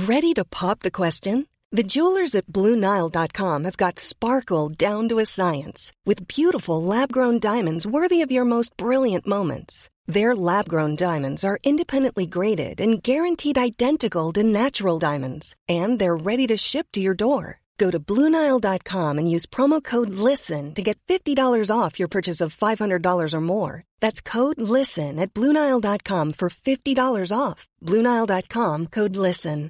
Ready to pop the question? The jewelers at BlueNile.com have got sparkle down to a science with beautiful lab-grown diamonds worthy of your most brilliant moments. Their lab-grown diamonds are independently graded and guaranteed identical to natural diamonds, and they're ready to ship to your door. Go to BlueNile.com and use promo code LISTEN to get $50 off your purchase of $500 or more. That's code LISTEN at BlueNile.com for $50 off. BlueNile.com, code LISTEN.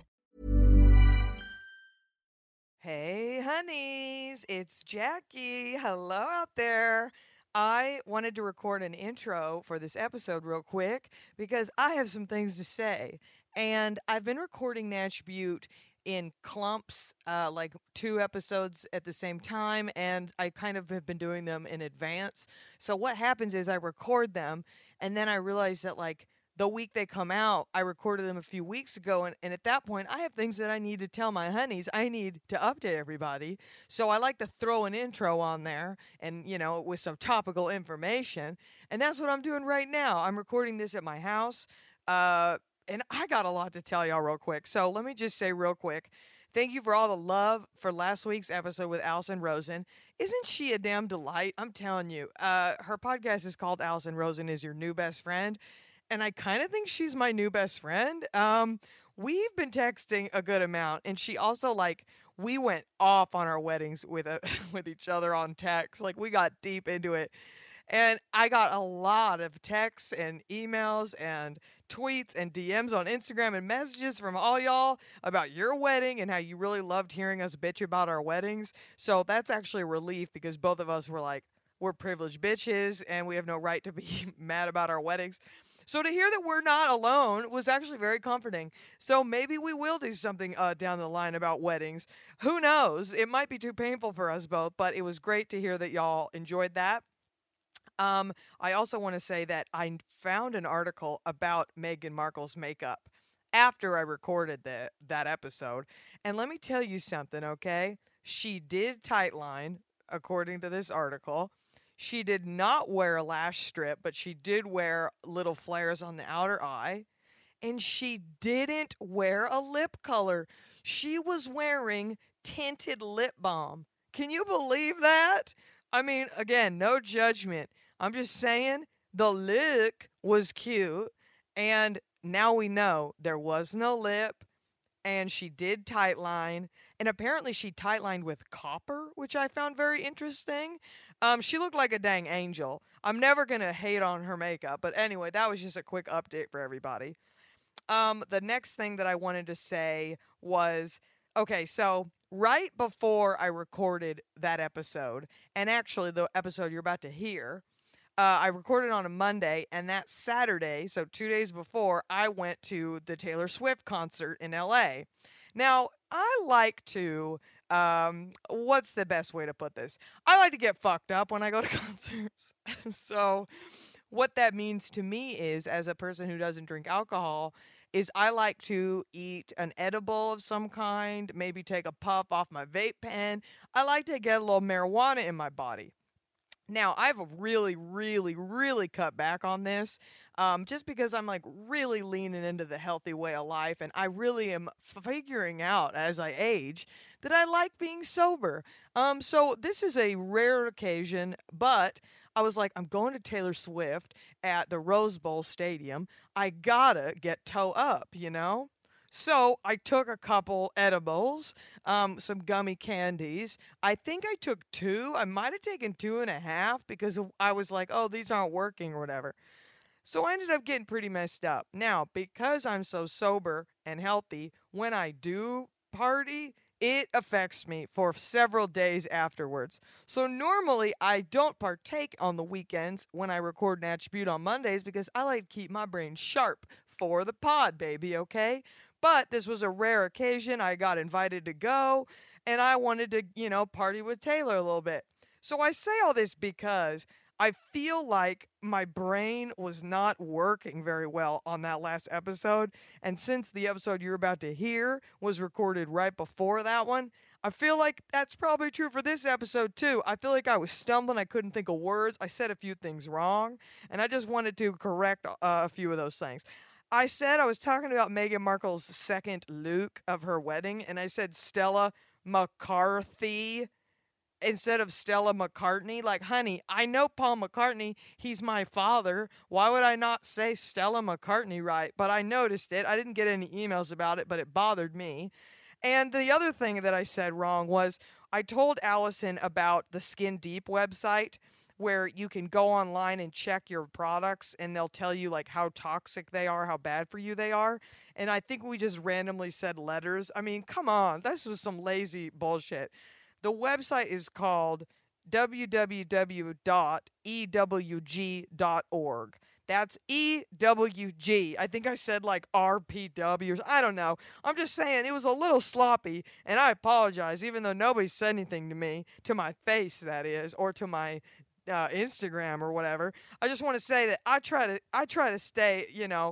Hey, honeys, it's Jackie. Hello out there. I wanted to record an intro for this episode real quick because I have some things to say. And I've been recording Natch Butte in clumps, like 2 episodes at the same time, and I kind of have been doing them in advance. So what happens is I record them, and then I realize that, like, the week they come out, I recorded them a few weeks ago, and at that point, I have things that I need to tell my honeys. I need to update everybody. So I like to throw an intro on there and, you know, with some topical information. And that's what I'm doing right now. I'm recording this at my house, and I got a lot to tell y'all real quick. So let me just say real quick, thank you for all the love for last week's episode with Allison Rosen. Isn't she a damn delight? I'm telling you. Her podcast is called Allison Rosen is Your New Best Friend. And I kind of think she's my new best friend. We've been texting a good amount, and she also, like, we went off on our weddings with with each other on text. Like, we got deep into it. And I got a lot of texts and emails and tweets and DMs on Instagram and messages from all y'all about your wedding and how you really loved hearing us bitch about our weddings. So that's actually a relief because both of us were like, we're privileged bitches and we have no right to be mad about our weddings. So to hear that we're not alone was actually very comforting. So maybe we will do something down the line about weddings. Who knows? It might be too painful for us both, but it was great to hear that y'all enjoyed that. I also want to say that I found an article about Meghan Markle's makeup after I recorded that episode. And let me tell you something, okay? She did tightline, according to this article. She did not wear a lash strip, but she did wear little flares on the outer eye. And she didn't wear a lip color. She was wearing tinted lip balm. Can you believe that? I mean, again, no judgment. I'm just saying the look was cute. And now we know there was no lip. And she did tightline. And apparently she tightlined with copper, which I found very interesting. She looked like a dang angel. I'm never going to hate on her makeup. But anyway, that was just a quick update for everybody. The next thing that I wanted to say was, okay, so right before I recorded that episode, and actually the episode you're about to hear, I recorded on a Monday, and that Saturday, so 2 days before, I went to the Taylor Swift concert in LA. Now, I like to, what's the best way to put this? I like to get fucked up when I go to concerts. So, what that means to me is, as a person who doesn't drink alcohol, is I like to eat an edible of some kind, maybe take a puff off my vape pen. I like to get a little marijuana in my body. Now, I've really, really, really cut back on this just because I'm like really leaning into the healthy way of life. And I really am figuring out as I age that I like being sober. So this is a rare occasion, but I was like, I'm going to Taylor Swift at the Rose Bowl Stadium. I gotta get toe up, you know? So I took a couple edibles, some gummy candies. I think I took 2. I might have taken 2.5 because I was like, oh, these aren't working or whatever. So I ended up getting pretty messed up. Now, because I'm so sober and healthy, when I do party, it affects me for several days afterwards. So normally I don't partake on the weekends when I record Natch Butte on Mondays because I like to keep my brain sharp for the pod, baby, okay? But this was a rare occasion. I got invited to go, and I wanted to, you know, party with Taylor a little bit. So I say all this because I feel like my brain was not working very well on that last episode. And since the episode you're about to hear was recorded right before that one, I feel like that's probably true for this episode too. I feel like I was stumbling. I couldn't think of words. I said a few things wrong, and I just wanted to correct a few of those things. I said I was talking about Meghan Markle's second Luke of her wedding, and I said Stella McCarthy instead of Stella McCartney. Like, honey, I know Paul McCartney. He's my father. Why would I not say Stella McCartney right? But I noticed it. I didn't get any emails about it, but it bothered me. And the other thing that I said wrong was I told Allison about the Skin Deep website where you can go online and check your products and they'll tell you like how toxic they are, how bad for you they are. And I think we just randomly said letters. I mean, come on. This was some lazy bullshit. The website is called www.ewg.org. That's EWG. I think I said like RPW or I don't know. I'm just saying it was a little sloppy and I apologize even though nobody said anything to me, to my face that is, or to my Instagram or whatever. I just want to say that I try to stay,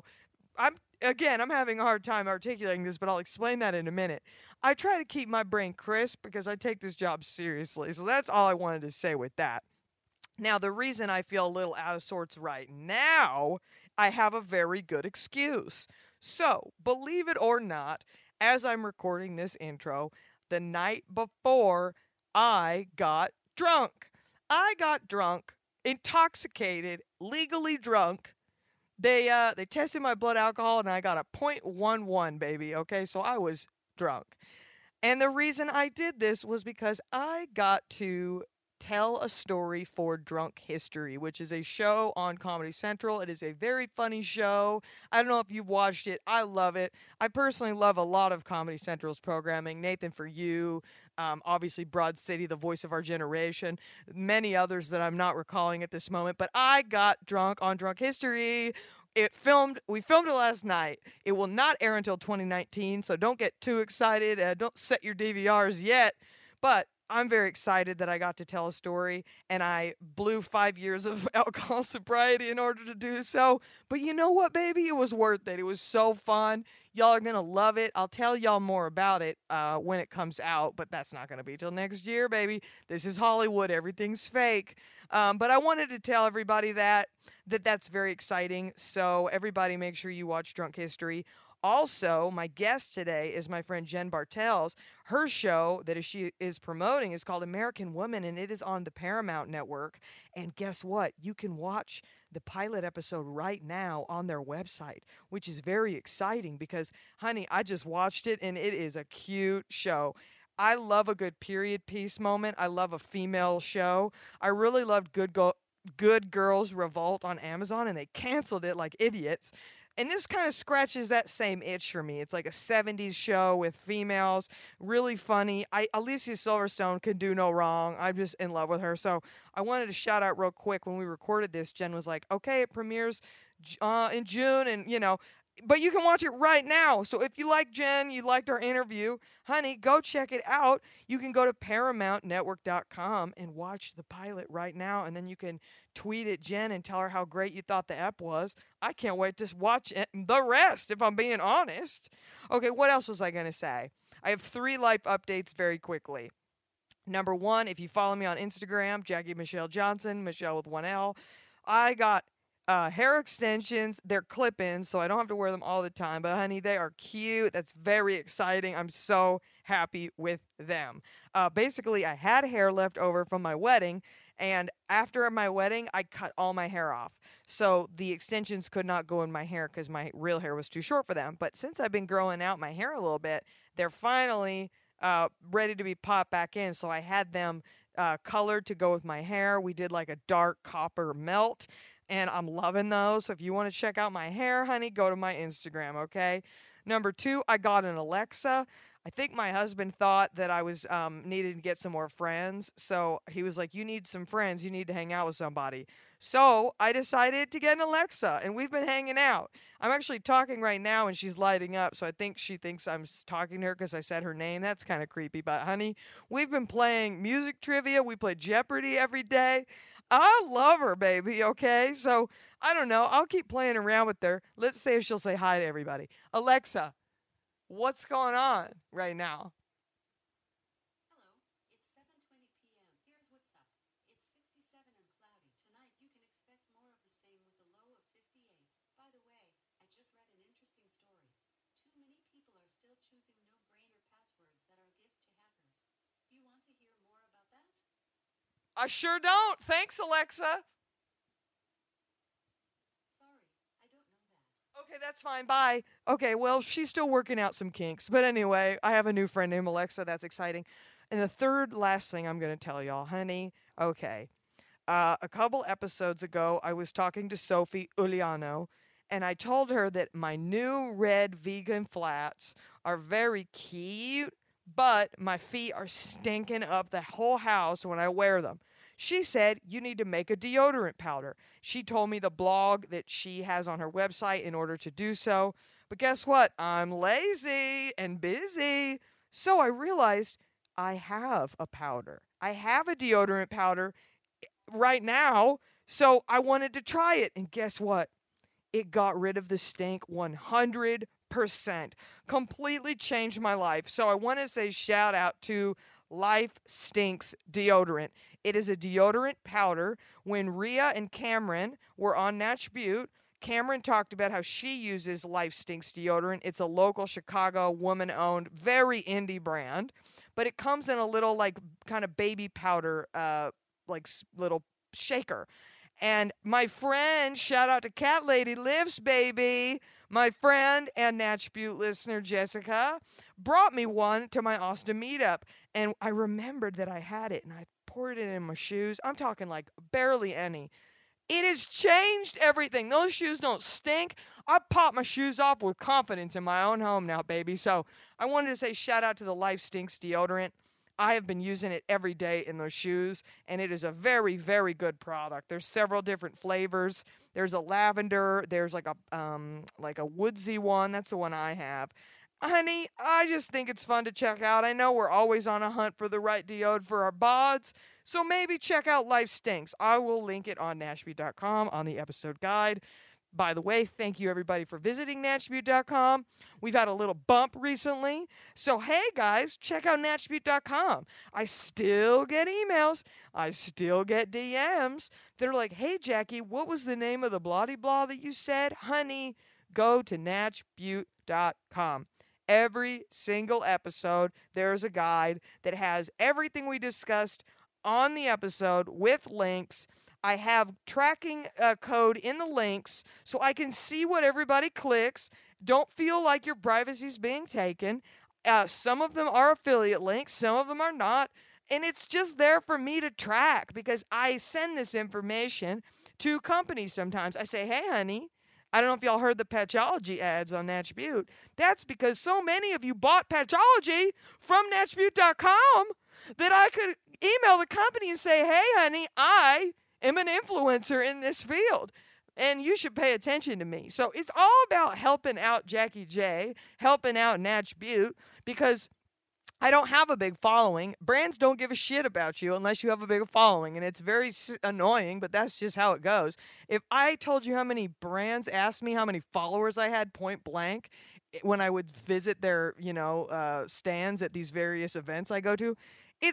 I'm having a hard time articulating this, but I'll explain that in a minute. I try to keep my brain crisp because I take this job seriously. So that's all I wanted to say with that. Now, the reason I feel a little out of sorts right now, I have a very good excuse. So, believe it or not, as I'm recording this intro, the night before I got drunk. I got drunk, intoxicated, legally drunk. They tested my blood alcohol and I got a .11, baby. Okay, so I was drunk. And the reason I did this was because I got to tell a story for Drunk History, which is a show on Comedy Central. It is a very funny show. I don't know if you've watched it. I love it. I personally love a lot of Comedy Central's programming. Nathan For You, obviously Broad City, the voice of our generation, many others that I'm not recalling at this moment. But I got drunk on Drunk History. We filmed it last night. It will not air until 2019, so don't get too excited. Don't set your DVRs yet. But I'm very excited that I got to tell a story and I blew 5 years of alcohol sobriety in order to do so. But you know what, baby? It was worth it. It was so fun. Y'all are going to love it. I'll tell y'all more about it when it comes out, but that's not going to be till next year, baby. This is Hollywood. Everything's fake. But I wanted to tell everybody that's very exciting. So everybody make sure you watch Drunk History. Also, my guest today is my friend Jen Bartels. Her show she is promoting is called American Woman, and it is on the Paramount Network. And guess what? You can watch the pilot episode right now on their website, which is very exciting because, honey, I just watched it, and it is a cute show. I love a good period piece moment. I love a female show. I really loved Good Girls Revolt on Amazon, and they canceled it like idiots. And this kind of scratches that same itch for me. It's like a 70s show with females, really funny. Alicia Silverstone can do no wrong. I'm just in love with her. So I wanted to shout out real quick when we recorded this. Jen was like, okay, it premieres in June, and but you can watch it right now. So if you like Jen, you liked our interview, honey, go check it out. You can go to ParamountNetwork.com and watch the pilot right now, and then you can tweet at Jen and tell her how great you thought the app was. I can't wait to watch the rest, if I'm being honest. Okay, what else was I going to say? I have 3 life updates very quickly. Number 1, if you follow me on Instagram, Jackie Michelle Johnson, Michelle with 1L, I got hair extensions. They're clip-ins, so I don't have to wear them all the time. But honey, they are cute. That's very exciting. I'm so happy with them. Basically, I had hair left over from my wedding, and after my wedding, I cut all my hair off. So the extensions could not go in my hair because my real hair was too short for them. But since I've been growing out my hair a little bit, they're finally ready to be popped back in. So I had them colored to go with my hair. We did like a dark copper melt, and I'm loving those. So if you want to check out my hair, honey, go to my Instagram, okay? Number 2, I got an Alexa. I think my husband thought that I was needed to get some more friends. So he was like, you need some friends. You need to hang out with somebody. So I decided to get an Alexa, and we've been hanging out. I'm actually talking right now, and she's lighting up. So I think she thinks I'm talking to her because I said her name. That's kind of creepy. But, honey, we've been playing music trivia. We play Jeopardy every day. I love her, baby, okay? So I don't know. I'll keep playing around with her. Let's see if she'll say hi to everybody. Alexa, what's going on right now? I sure don't. Thanks, Alexa. Okay, that's fine. Bye. Okay, well, she's still working out some kinks. But anyway, I have a new friend named Alexa. That's exciting. And the third last thing I'm going to tell y'all, honey. Okay. A couple episodes ago, I was talking to Sophie Uliano, and I told her that my new red vegan flats are very cute, but my feet are stinking up the whole house when I wear them. She said, you need to make a deodorant powder. She told me the blog that she has on her website in order to do so. But guess what? I'm lazy and busy. So I realized I have a powder. I have a deodorant powder right now. So I wanted to try it. And guess what? It got rid of the stink 100%. Completely changed my life. So I want to say shout out to Life Stinks deodorant. It is a deodorant powder. When Rhea and Cameron were on Natch Butte, Cameron talked about how she uses Life Stinks deodorant. It's a local Chicago woman owned, very indie brand, but it comes in a little like kind of baby powder, little shaker. And my friend, shout out to Cat Lady Lives, baby. My friend and Natch Butte listener Jessica brought me one to my Austin meetup. And I remembered that I had it and I poured it in my shoes. I'm talking like barely any. It has changed everything. Those shoes don't stink. I pop my shoes off with confidence in my own home now, baby. So I wanted to say shout out to the Life Stinks deodorant. I have been using it every day in those shoes, and it is a very, very good product. There's several different flavors. There's a lavender. There's like a woodsy one. That's the one I have. Honey, I just think it's fun to check out. I know we're always on a hunt for the right deode for our bods, so maybe check out Life Stinks. I will link it on nashby.com on the episode guide. By the way, thank you everybody for visiting NatchButte.com. We've had a little bump recently. So, hey guys, check out NatchButte.com. I still get emails. I still get DMs. They're like, hey Jackie, what was the name of the bloody blah that you said? Honey, go to NatchButte.com. Every single episode, there's a guide that has everything we discussed on the episode with links. I have tracking code in the links so I can see what everybody clicks. Don't feel like your privacy is being taken. Some of them are affiliate links, some of them are not. And it's just there for me to track because I send this information to companies sometimes. I say, hey, honey, I don't know if y'all heard the Patchology ads on Natch Butte. That's because so many of you bought Patchology from NatchButte.com that I could email the company and say, hey, honey, I am an influencer in this field, and you should pay attention to me. So it's all about helping out Jackie J, helping out Natch Butte, because I don't have a big following. Brands don't give a shit about you unless you have a big following, and it's very annoying, but that's just how it goes. If I told you how many brands asked me how many followers I had point blank when I would visit their, stands at these various events I go to,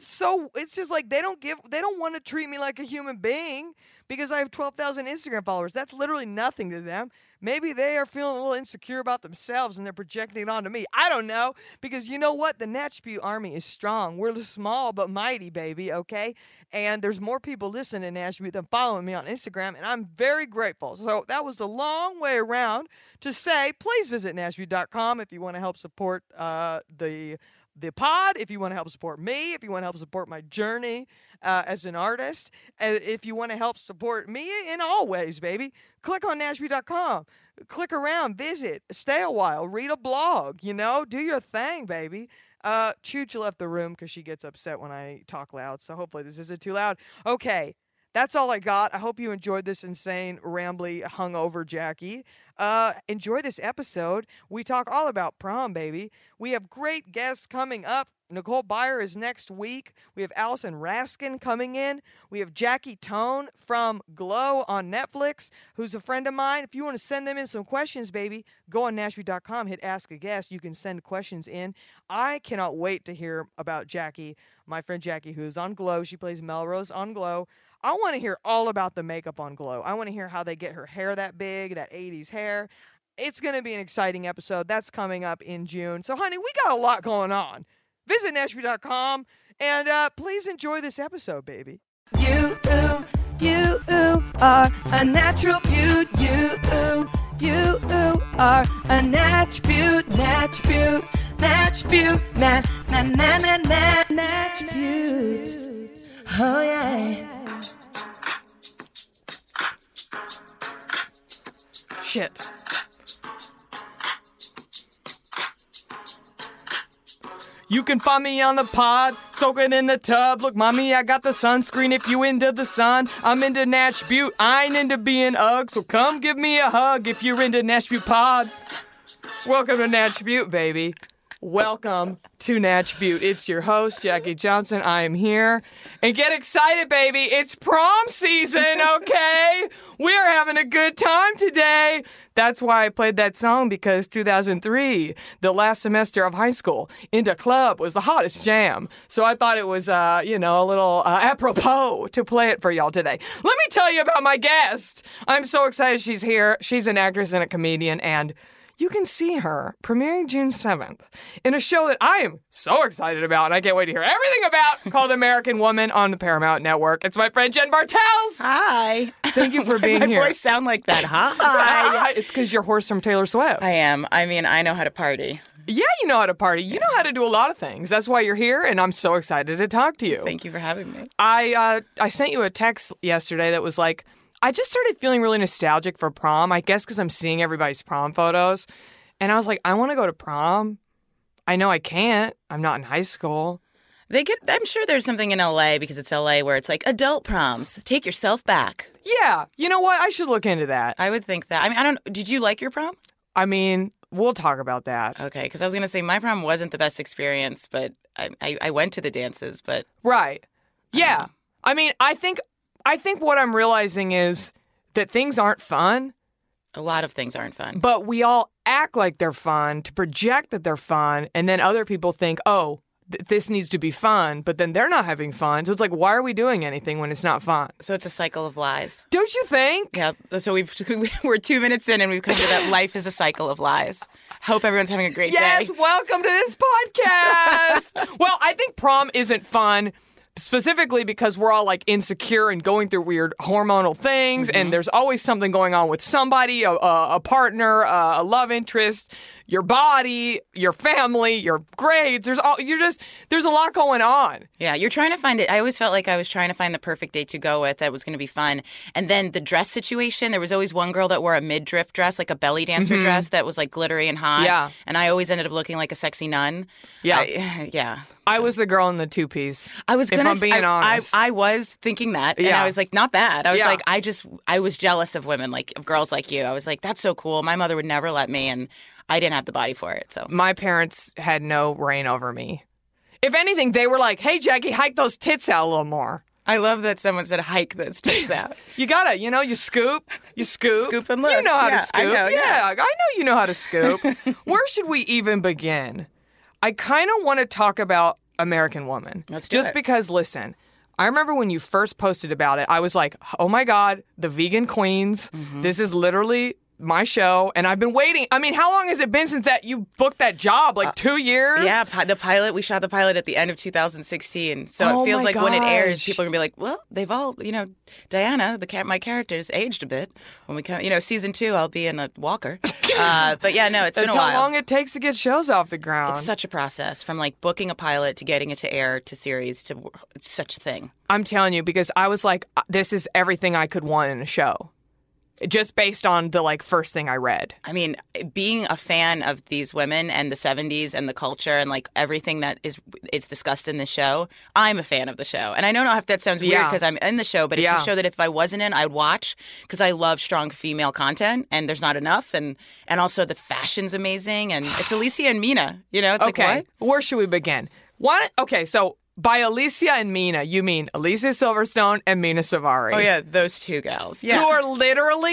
it's just like they don't want to treat me like a human being because I have 12,000 Instagram followers. That's literally nothing to them. Maybe they are feeling a little insecure about themselves and they're projecting it onto me. I don't know, because you know what? The Natch Butte Army is strong. We're small but mighty, baby, okay? And there's more people listening to Natch Butte than following me on Instagram, and I'm very grateful. So that was a long way around to say, please visit NatchButte.com if you want to help support the pod, if you want to help support me, if you want to help support my journey as an artist, if you want to help support me in all ways, baby, click on NashButte.com. Click around, visit, stay a while, read a blog, do your thing, baby. Chooch left the room because she gets upset when I talk loud, so hopefully this isn't too loud. Okay. That's all I got. I hope you enjoyed this insane, rambly, hungover Jackie. Enjoy this episode. We talk all about prom, baby. We have great guests coming up. Nicole Byer is next week. We have Allison Raskin coming in. We have Jackie Tone from Glow on Netflix, who's a friend of mine. If you want to send them in some questions, baby, go on Nashville.com, hit Ask a Guest. You can send questions in. I cannot wait to hear about Jackie, my friend Jackie, who's on Glow. She plays Melrose on Glow. I want to hear all about the makeup on Glow. I want to hear how they get her hair that big, that 80s hair. It's going to be an exciting episode. That's coming up in June. So, honey, we got a lot going on. Visit Nashville.com and please enjoy this episode, baby. You are a natural beaut. You are a natch beaut. Natch beaut. Natch beaut. Natch beaut. Oh yeah. Shit. You can find me on the pod, soaking in the tub. Look, mommy, I got the sunscreen if you into the sun. I'm into Natch Butte, I ain't into being Ugg, so come give me a hug if you're into Natch Butte pod. Welcome to Natch Butte, baby. Welcome to Natch Butte. It's your host, Jackie Johnson. I am here. And get excited, baby. It's prom season, okay? We're having a good time today. That's why I played that song, because 2003, the last semester of high school, Into Club was the hottest jam. So I thought it was, a little apropos to play it for y'all today. Let me tell you about my guest. I'm so excited she's here. She's an actress and a comedian, and you can see her premiering June 7th in a show that I am so excited about, and I can't wait to hear everything about, called American Woman on the Paramount Network. It's my friend Jen Bartels. Hi. Thank you for being here. My voice sound like that. Hi. It's because you're hoarse from Taylor Swift. I am. I mean, I know how to party. Yeah, you know how to party. You know how to do a lot of things. That's why you're here, and I'm so excited to talk to you. Thank you for having me. I sent you a text yesterday that was like, I just started feeling really nostalgic for prom, I guess because I'm seeing everybody's prom photos. And I was like, I want to go to prom. I know I can't. I'm not in high school. I'm sure there's something in LA, because it's LA, where it's like adult proms. Take yourself back. Yeah. You know what? I should look into that. I would think that. I mean, did you like your prom? I mean, we'll talk about that. Okay, because I was going to say my prom wasn't the best experience, but I went to the dances, but... Right. Yeah. I mean, I think what I'm realizing is that things aren't fun. A lot of things aren't fun. But we all act like they're fun to project that they're fun, and then other people think, oh, this needs to be fun, but then they're not having fun. So it's like, why are we doing anything when it's not fun? So it's a cycle of lies. Don't you think? Yeah. So we're 2 minutes in, and we've come to that life is a cycle of lies. Hope everyone's having a great day. Yes, welcome to this podcast. Well, I think prom isn't fun, specifically because we're all like insecure and going through weird hormonal things, and there's always something going on with somebody, a partner, a love interest, your body, your family, your grades. There's a lot going on. Yeah, you're trying to find it. I always felt like I was trying to find the perfect date to go with that was going to be fun. And then the dress situation, there was always one girl that wore a midriff dress, like a belly dancer dress that was like glittery and hot. Yeah. And I always ended up looking like a sexy nun. Yeah. Yeah. I was the girl in the two-piece. I was gonna. If I'm being honest. I was thinking that, and I was like, not bad. I was like, I was jealous of women, like of girls like you. I was like, that's so cool. My mother would never let me, and I didn't have the body for it. So my parents had no reign over me. If anything, they were like, "Hey, Jackie, hike those tits out a little more." I love that someone said hike those tits out. You gotta, you scoop, scoop and look. You know how to scoop. I know, I know you know how to scoop. Where should we even begin? I kind of want to talk about American Woman. Let's do it. Because, listen, I remember when you first posted about it, I was like, oh my God, the vegan queens. This is literally my show, and I've been waiting. I mean, how long has it been since that you booked that job? Like 2 years? Yeah, we shot the pilot at the end of 2016. So it feels like when it airs, people are going to be like, well, they've all, Diana, my character's aged a bit. When we come, season 2, I'll be in a walker. But yeah, no, it's been a while. That's how long it takes to get shows off the ground. It's such a process, from like booking a pilot to getting it to air to series to, it's such a thing. I'm telling you, because I was like, this is everything I could want in a show. Just based on the first thing I read. I mean, being a fan of these women and the 70s and the culture and everything that it's discussed in the show, I'm a fan of the show. And I don't know if that sounds weird because I'm in the show, but it's a show that if I wasn't in, I'd watch because I love strong female content, and there's not enough, and also the fashion's amazing, and it's Alicia and Mina. It's like, what? Where should we begin? Okay, so by Alicia and Mina, you mean Alicia Silverstone and Mina Suvari. Oh, yeah, those two gals. Yeah. Who are literally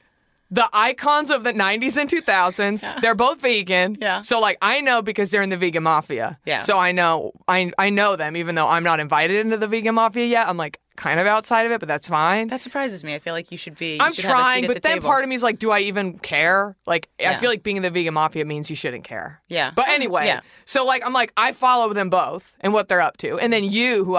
the icons of the 90s and 2000s. Yeah. They're both vegan. Yeah. So I know because they're in the vegan mafia. Yeah. So I know them, even though I'm not invited into the vegan mafia yet. I'm kind of outside of it, but that's fine. That surprises me. I feel like you should be. I'm trying, but then part of me is like, do I even care? I feel like being in the vegan mafia means you shouldn't care. Yeah. But anyway, so I'm I follow them both and what they're up to, and then you, who I'm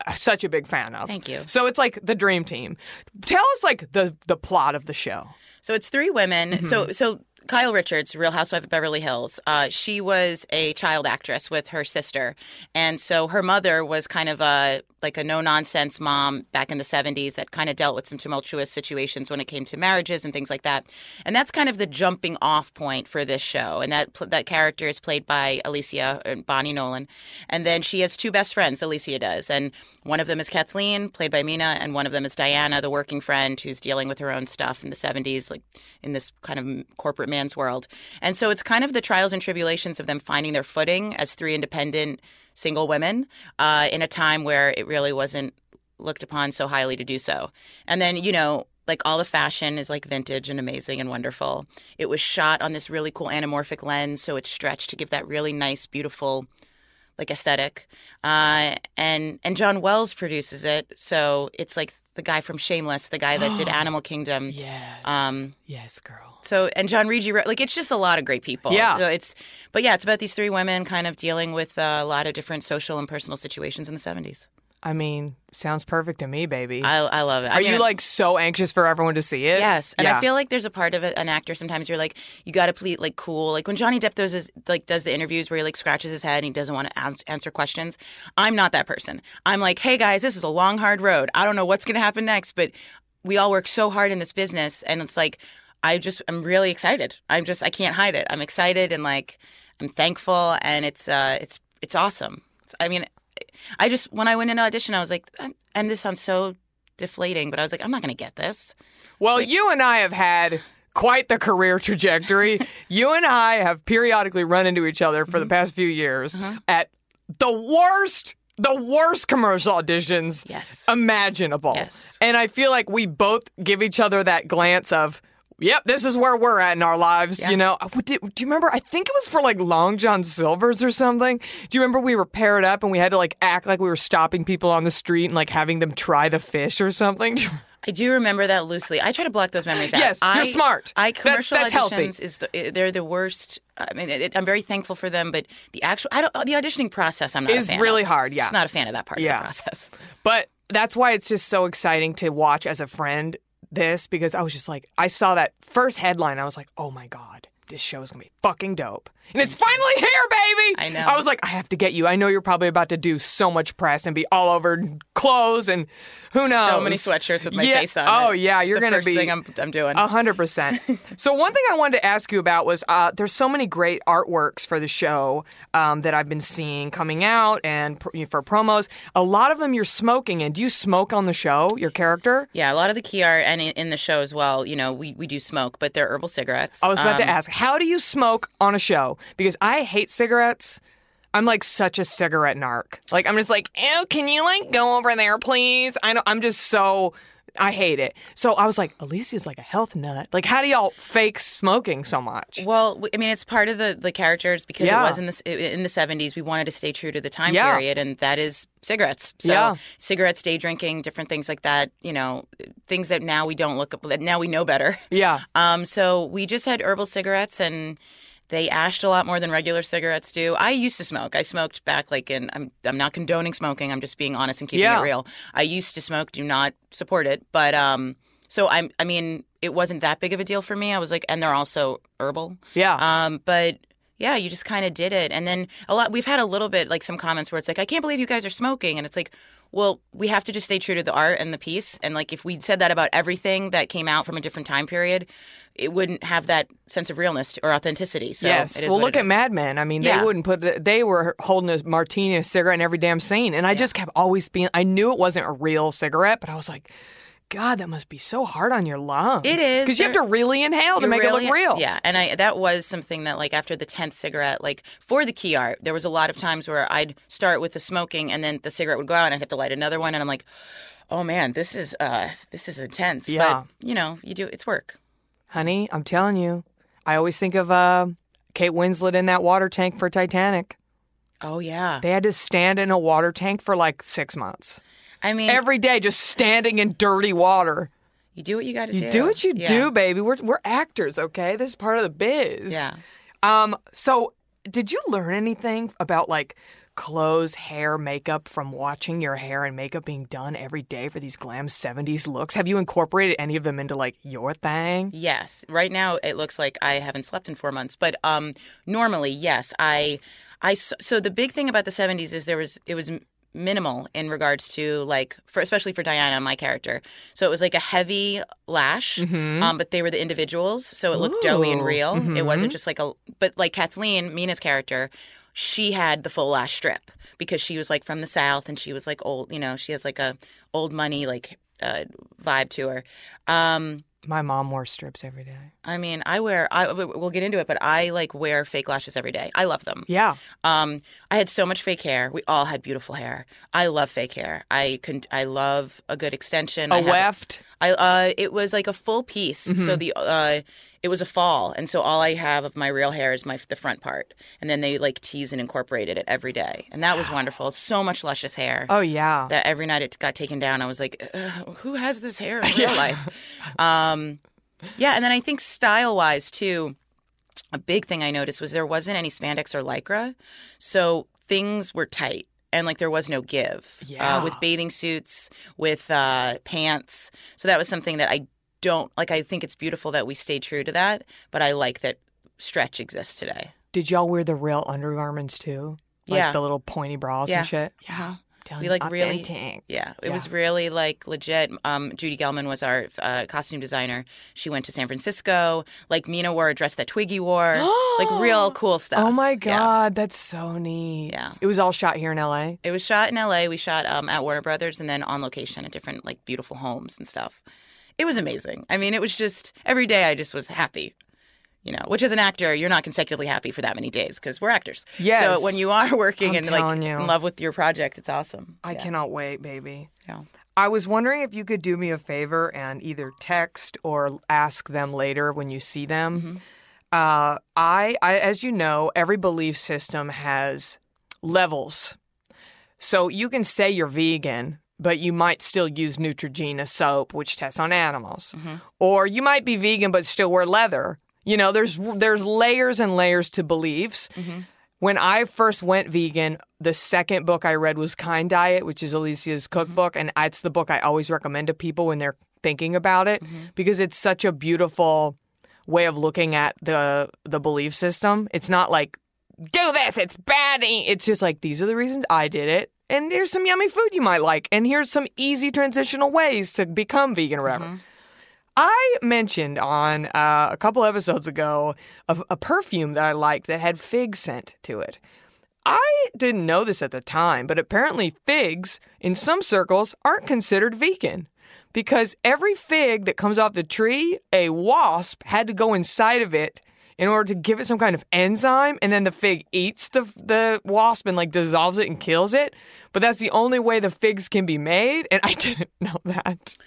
such a big fan of. Thank you. So it's like the dream team. Tell us like the plot of the show. So it's 3 women. Mm-hmm. So Kyle Richards, Real Housewife of Beverly Hills, she was a child actress with her sister. And so her mother was kind of a no-nonsense mom back in the 70s that kind of dealt with some tumultuous situations when it came to marriages and things like that. And that's kind of the jumping off point for this show. And that character is played by Alicia, Bonnie Nolan. And then she has 2 best friends, Alicia does. And one of them is Kathleen, played by Mina, and one of them is Diana, the working friend who's dealing with her own stuff in the 70s, like in this kind of corporate man's world. And so it's kind of the trials and tribulations of them finding their footing as 3 independent single women in a time where it really wasn't looked upon so highly to do so. And then, like all the fashion is like vintage and amazing and wonderful. It was shot on this really cool anamorphic lens, so it's stretched to give that really nice, beautiful like aesthetic. And John Wells produces it, so it's like the guy from Shameless, the guy that did Animal Kingdom. Yes. Yes, girl. So, and John Rigi, like, it's just a lot of great people. Yeah. So it's about these 3 women kind of dealing with a lot of different social and personal situations in the 70s. I mean, sounds perfect to me, baby. I love it. Are you like so anxious for everyone to see it? Yes. And I feel like there's a part of it, an actor, sometimes you're like, you got to play like cool. Like when Johnny Depp does the interviews where he like scratches his head and he doesn't want to answer questions. I'm not that person. I'm like, hey guys, this is a long, hard road. I don't know what's going to happen next, but we all work so hard in this business. And it's like, I'm really excited. I can't hide it. I'm excited and like, I'm thankful and it's awesome. When I went in audition, I was like, and this sounds so deflating, but I was like, I'm not going to get this. Well, you and I have had quite the career trajectory. You and I have periodically run into each other for the past few years at the worst commercial auditions imaginable. Yes. And I feel like we both give each other that glance of, yep, this is where we're at in our lives, Do you remember, I think it was for like Long John Silver's or something. Do you remember we were paired up and we had to like act like we were stopping people on the street and like having them try the fish or something? I do remember that loosely. I try to block those memories out. Yes, you're smart. Commercial that's auditions they're the worst. I mean, I'm very thankful for them, but the auditioning process, I'm not a fan of. Is really hard, yeah. Just not a fan of that part of the process. But that's why it's just so exciting to watch as a friend this, because I was just like, I saw that first headline, I was like, oh my God, this show is going to be fucking dope. And it's finally here, baby! I know. I was like, I have to get you. I know you're probably about to do so much press and be all over clothes and who knows. So many sweatshirts with my face on it. Oh, yeah, you're going to be... the first thing I'm doing. 100%. So one thing I wanted to ask you about was there's so many great artworks for the show that I've been seeing coming out and for promos. A lot of them you're smoking in. Do you smoke on the show, your character? Yeah, a lot of the key art and in the show as well, we do smoke, but they're herbal cigarettes. I was about to ask, how do you smoke on a show? Because I hate cigarettes. I'm like such a cigarette narc. Like I'm just like, ew, can you like go over there, please? I hate it. So I was like, Alicia's like a health nut. Like, how do y'all fake smoking so much? Well, I mean, it's part of the characters because it was in the 70s. We wanted to stay true to the time period, and that is cigarettes. So cigarettes, day drinking, different things like that. Things that now we don't look up. That now we know better. Yeah. So we just had herbal cigarettes and. They ashed a lot more than regular cigarettes do. I used to smoke. I smoked back I'm not condoning smoking. I'm just being honest and keeping it real. I used to smoke. Do not support it. But so I mean, it wasn't that big of a deal for me. I was like, and they're also herbal. Yeah. But yeah, you just kind of did it. And then we've had a little bit like some comments where it's like, I can't believe you guys are smoking. And it's like, well, we have to just stay true to the art and the piece. And like if we said that about everything that came out from a different time period, it wouldn't have that sense of realness or authenticity. So yes. Well, look at Mad Men. I mean, they wouldn't they were holding a martini, a cigarette in every damn scene. And I just kept always being, I knew it wasn't a real cigarette, but I was like, God, that must be so hard on your lungs. It is. Because you have to really inhale to make it look real. Yeah, and that was something that, like, after the 10th cigarette, like, for the key art, there was a lot of times where I'd start with the smoking, and then the cigarette would go out, and I'd have to light another one, and I'm like, oh, man, this is intense. Yeah. But, you do, it's work. Honey, I'm telling you, I always think of Kate Winslet in that water tank for Titanic. Oh, yeah. They had to stand in a water tank for, like, 6 months. I mean, every day, just standing in dirty water. You do what you got to do. You do what you do, baby. We're actors, okay? This is part of the biz. Yeah. So, did you learn anything about like clothes, hair, makeup from watching your hair and makeup being done every day for these glam 70s looks? Have you incorporated any of them into like your thing? Yes. Right now it looks like I haven't slept in 4 months, but normally, yes. So the big thing about the 70s is it was minimal in regards to like especially for Diana, my character. So it was like a heavy lash, but they were the individuals, so it looked doughy and real. It wasn't just like but like Kathleen, Mina's character, she had the full lash strip because she was like from the South and she was like old, she has like a old money like vibe to her. My mom wore strips every day. I mean, we'll get into it, but I like wear fake lashes every day. I love them. Yeah. I had so much fake hair. We all had beautiful hair. I love fake hair. I love a good extension. A weft? It was like a full piece. So it was a fall, and so all I have of my real hair is the front part, and then they like tease and incorporated it every day, and that was wonderful. So much luscious hair. Oh yeah. That every night it got taken down. I was like, who has this hair in real life? Yeah, and then I think style-wise too, a big thing I noticed was there wasn't any spandex or lycra, so things were tight. And, like, there was no give with bathing suits, with pants. So that was something that I don't – like, I think it's beautiful that we stay true to that, but I like that stretch exists today. Did y'all wear the real undergarments, too? Like the little pointy bras and shit? Yeah. We like really, it was really like legit. Judy Gelman was our costume designer. She went to San Francisco. Like Mina wore a dress that Twiggy wore. Like real cool stuff. Oh my God, that's so neat. Yeah. It was all shot here in LA? It was shot in LA. We shot at Warner Brothers and then on location at different like beautiful homes and stuff. It was amazing. I mean, it was just every day I just was happy. Which as an actor, you're not consecutively happy for that many days because we're actors. Yes. So when you are working and like you. in love with your project, it's awesome. I cannot wait, baby. Yeah. I was wondering if you could do me a favor and either text or ask them later when you see them. I as you know, every belief system has levels. So you can say you're vegan, but you might still use Neutrogena soap, which tests on animals. Or you might be vegan but still wear leather. There's layers and layers to beliefs. When I first went vegan, the second book I read was Kind Diet, which is Alicia's cookbook, and it's the book I always recommend to people when they're thinking about it because it's such a beautiful way of looking at the belief system. It's not like, do this, it's bad. It's just like, these are the reasons I did it, and here's some yummy food you might like, and here's some easy transitional ways to become vegan or whatever. I mentioned on a couple episodes ago a perfume that I liked that had fig scent to it. I didn't know this at the time, but apparently figs in some circles aren't considered vegan because every fig that comes off the tree, a wasp had to go inside of it in order to give it some kind of enzyme, and then the fig eats the wasp and like dissolves it and kills it. But that's the only way the figs can be made, and I didn't know that.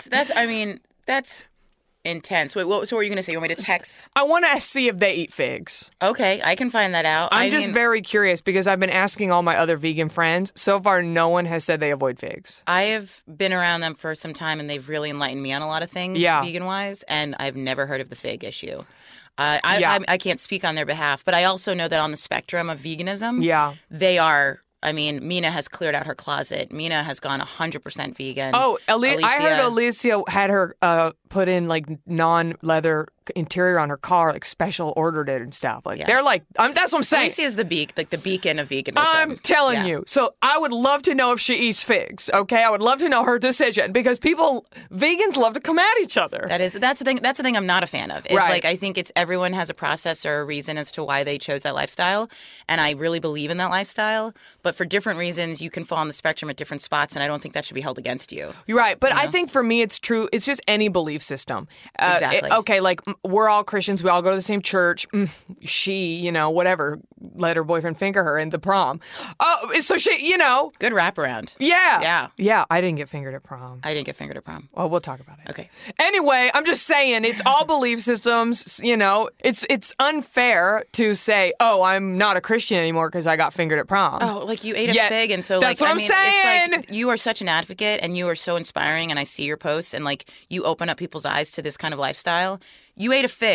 That's intense. Wait, so what were you going to say? You want me to text? I want to see if they eat figs. Okay, I can find that out. I'm just very curious because I've been asking all my other vegan friends. So far, no one has said they avoid figs. I have been around them for some time, and they've really enlightened me on a lot of things vegan-wise, and I've never heard of the fig issue. I can't speak on their behalf, but I also know that on the spectrum of veganism, they are... I mean, Mina has cleared out her closet. Mina has gone 100% vegan. Oh, I heard Alicia had her put in like non-leather interior on her car, like special ordered it and stuff. Like they're like, that's what I'm saying. Alicia is the beacon of veganism. I'm telling you. So I would love to know if she eats figs. Okay, I would love to know her decision because vegans love to come at each other. That's the thing. That's the thing I'm not a fan of. Is like I think everyone has a process or a reason as to why they chose that lifestyle, and I really believe in that lifestyle. But for different reasons, you can fall on the spectrum at different spots, and I don't think that should be held against you. You're right, but I think for me, it's true. It's just any belief system. Exactly. Okay, like we're all Christians. We all go to the same church. She, whatever, let her boyfriend finger her in the prom. Oh, so she, Good wraparound. Yeah. Yeah, I didn't get fingered at prom. I didn't get fingered at prom. Well, we'll talk about it. Okay. Anyway, I'm just saying, it's all belief systems, It's unfair to say, oh, I'm not a Christian anymore because I got fingered at prom. Oh, like you ate a fig, and so that's what I'm saying. It's like you are such an advocate, and you are so inspiring, and I see your posts, and like you open up people's eyes to this kind of lifestyle. You ate a fig.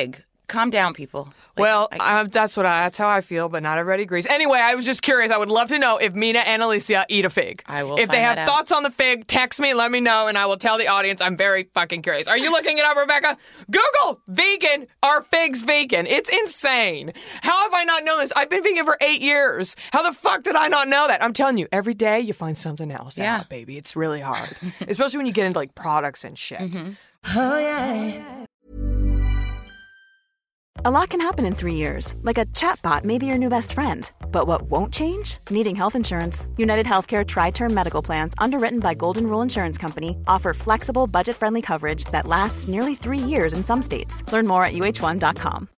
calm down, people. That's how I feel, but not everybody agrees. Anyway, I was just curious. I would love to know if Mina and Alicia eat a fig. I will. If they have thoughts on the fig, text me and let me know, and I will tell the audience. I'm very fucking curious. Are you looking it up, Rebecca? Google vegan. Are figs vegan? It's insane. How have I not known this? I've been vegan for 8 years. How the fuck did I not know that? I'm telling you, every day you find something else out, baby. It's really hard, especially when you get into like products and shit. Mm-hmm. Oh yeah. A lot can happen in 3 years, like a chatbot may be your new best friend. But what won't change? Needing health insurance. United Healthcare Tri-Term Medical Plans, underwritten by Golden Rule Insurance Company, offer flexible, budget-friendly coverage that lasts nearly 3 years in some states. Learn more at uh1.com.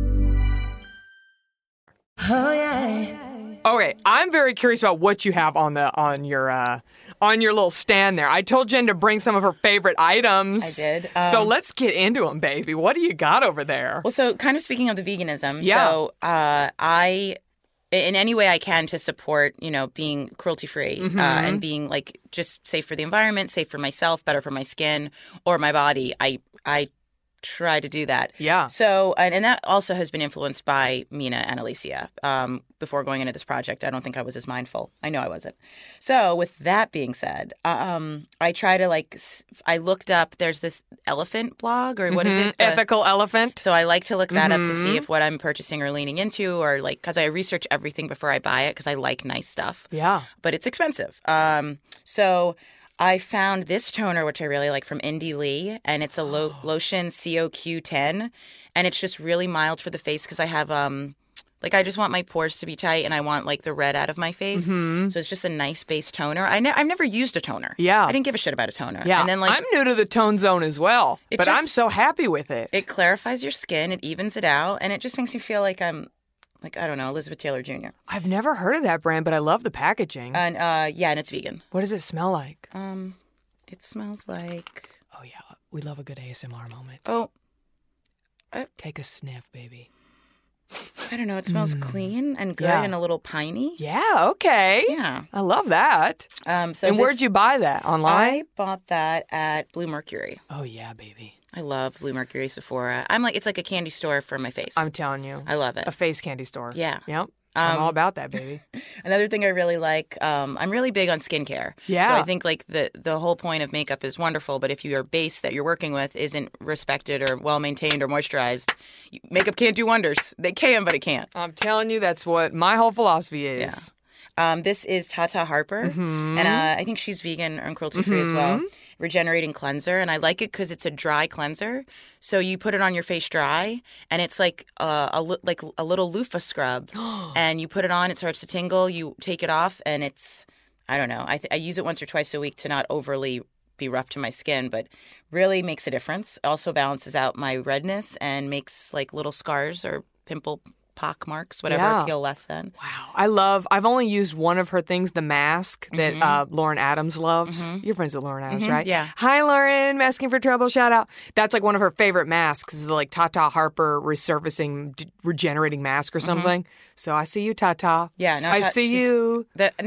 Oh yeah. Okay, I'm very curious about what you have on your little stand there. I told Jen to bring some of her favorite items. I did. So let's get into them, baby. What do you got over there? Well, so kind of speaking of the veganism, so I, in any way I can to support, being cruelty-free and being like just safe for the environment, safe for myself, better for my skin or my body, I try to do that. Yeah. So, and that also has been influenced by Mina and Alicia. Before going into this project, I don't think I was as mindful. I know I wasn't. So, with that being said, I try to I looked up, there's this elephant blog, or what is it? Ethical Elephant. So, I like to look that up to see if what I'm purchasing or leaning into, or because I research everything before I buy it because I like nice stuff. Yeah. But it's expensive. So, I found this toner, which I really like, from Indie Lee, and it's a lotion COQ10, and it's just really mild for the face because I have I just want my pores to be tight, and I want the red out of my face. So it's just a nice base toner. I've never used a toner. Yeah, I didn't give a shit about a toner. Yeah, and then I'm new to the tone zone as well, but I'm so happy with it. It clarifies your skin, it evens it out, and it just makes me feel like I'm. I don't know, Elizabeth Taylor Jr. I've never heard of that brand, but I love the packaging. And and it's vegan. What does it smell like? It smells like. Oh yeah, we love a good ASMR moment. Oh, take a sniff, baby. I don't know. It smells clean and good and a little piney. Yeah. Okay. Yeah, I love that. Where'd you buy that? Online? I bought that at Blue Mercury. Oh yeah, baby. I love Blue Mercury, Sephora. It's like a candy store for my face. I'm telling you. I love it. A face candy store. Yeah. Yep. I'm all about that, baby. Another thing I really like, I'm really big on skincare. Yeah. So I think the whole point of makeup is wonderful, but if your base that you're working with isn't respected or well-maintained or moisturized, makeup can't do wonders. They can, but it can't. I'm telling you, that's what my whole philosophy is. Yeah. This is Tata Harper, and I think she's vegan and cruelty-free as well. Regenerating cleanser, and I like it because it's a dry cleanser. So you put it on your face dry, and it's like a little loofah scrub, and you put it on, it starts to tingle. You take it off, and it's I don't know. I use it once or twice a week to not overly be rough to my skin, but really makes a difference. Also balances out my redness and makes little scars or pimple pock marks, whatever, peel less than. Wow. I've only used one of her things, the mask that Lauren Adams loves. You're friends with Lauren Adams, right? Yeah. Hi, Lauren. Masking for Trouble, shout out. That's one of her favorite masks. Is the Tata Harper resurfacing, regenerating mask or something. So I see you, Tata. Yeah. No, I see you.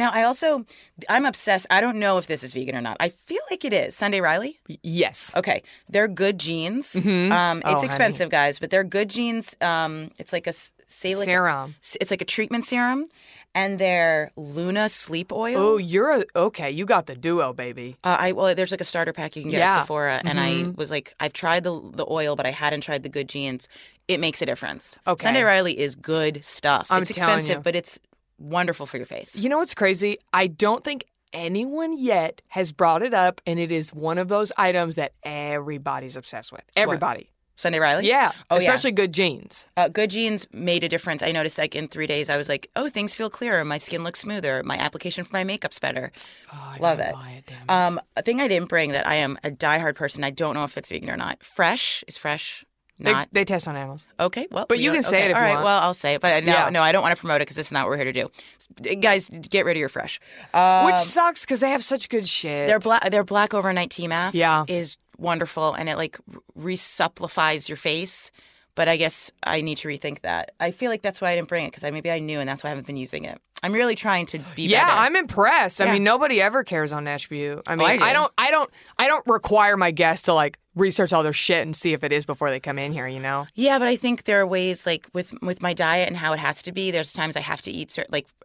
I'm obsessed. I don't know if this is vegan or not. I feel like it is. Sunday Riley? Yes. Okay. They're good jeans. It's expensive, guys, but they're good jeans. It's like a serum. It's like a treatment serum, and they're Luna sleep oil. Oh, okay. You got the duo, baby. There's a starter pack you can get at Sephora, and I was I've tried the oil, but I hadn't tried the good jeans. It makes a difference. Okay. Sunday Riley is good stuff. It's expensive, but it's wonderful for your face. You know what's crazy? I don't think anyone yet has brought it up, and it is one of those items that everybody's obsessed with. Everybody. What? Sunday Riley? Yeah. Especially good jeans. Good jeans made a difference. I noticed in 3 days I was things feel clearer. My skin looks smoother. My application for my makeup's better. Oh, Love it. Buy it, damn it. A thing I didn't bring that I am a diehard person. I don't know if it's vegan or not. Fresh. Is Fresh not? They test on animals. Okay, well. But you can say it if you want. All right, well, I'll say it. But no, I don't want to promote it because it's not what we're here to do. Guys, get rid of your Fresh. Which sucks because they have such good shit. Their black overnight tea mask is wonderful, and it resupplifies your face. But I guess I need to rethink that. I feel like that's why I didn't bring it, because maybe I knew, and that's why I haven't been using it. I'm really trying to be Yeah, better. I'm impressed. Yeah. I mean, nobody ever cares on Nash View. I mean, I do. I don't require my guests to like research all their shit and see if it is before they come in here, you know? Yeah, but I think there are ways, like with my diet and how it has to be. There's times I have to eat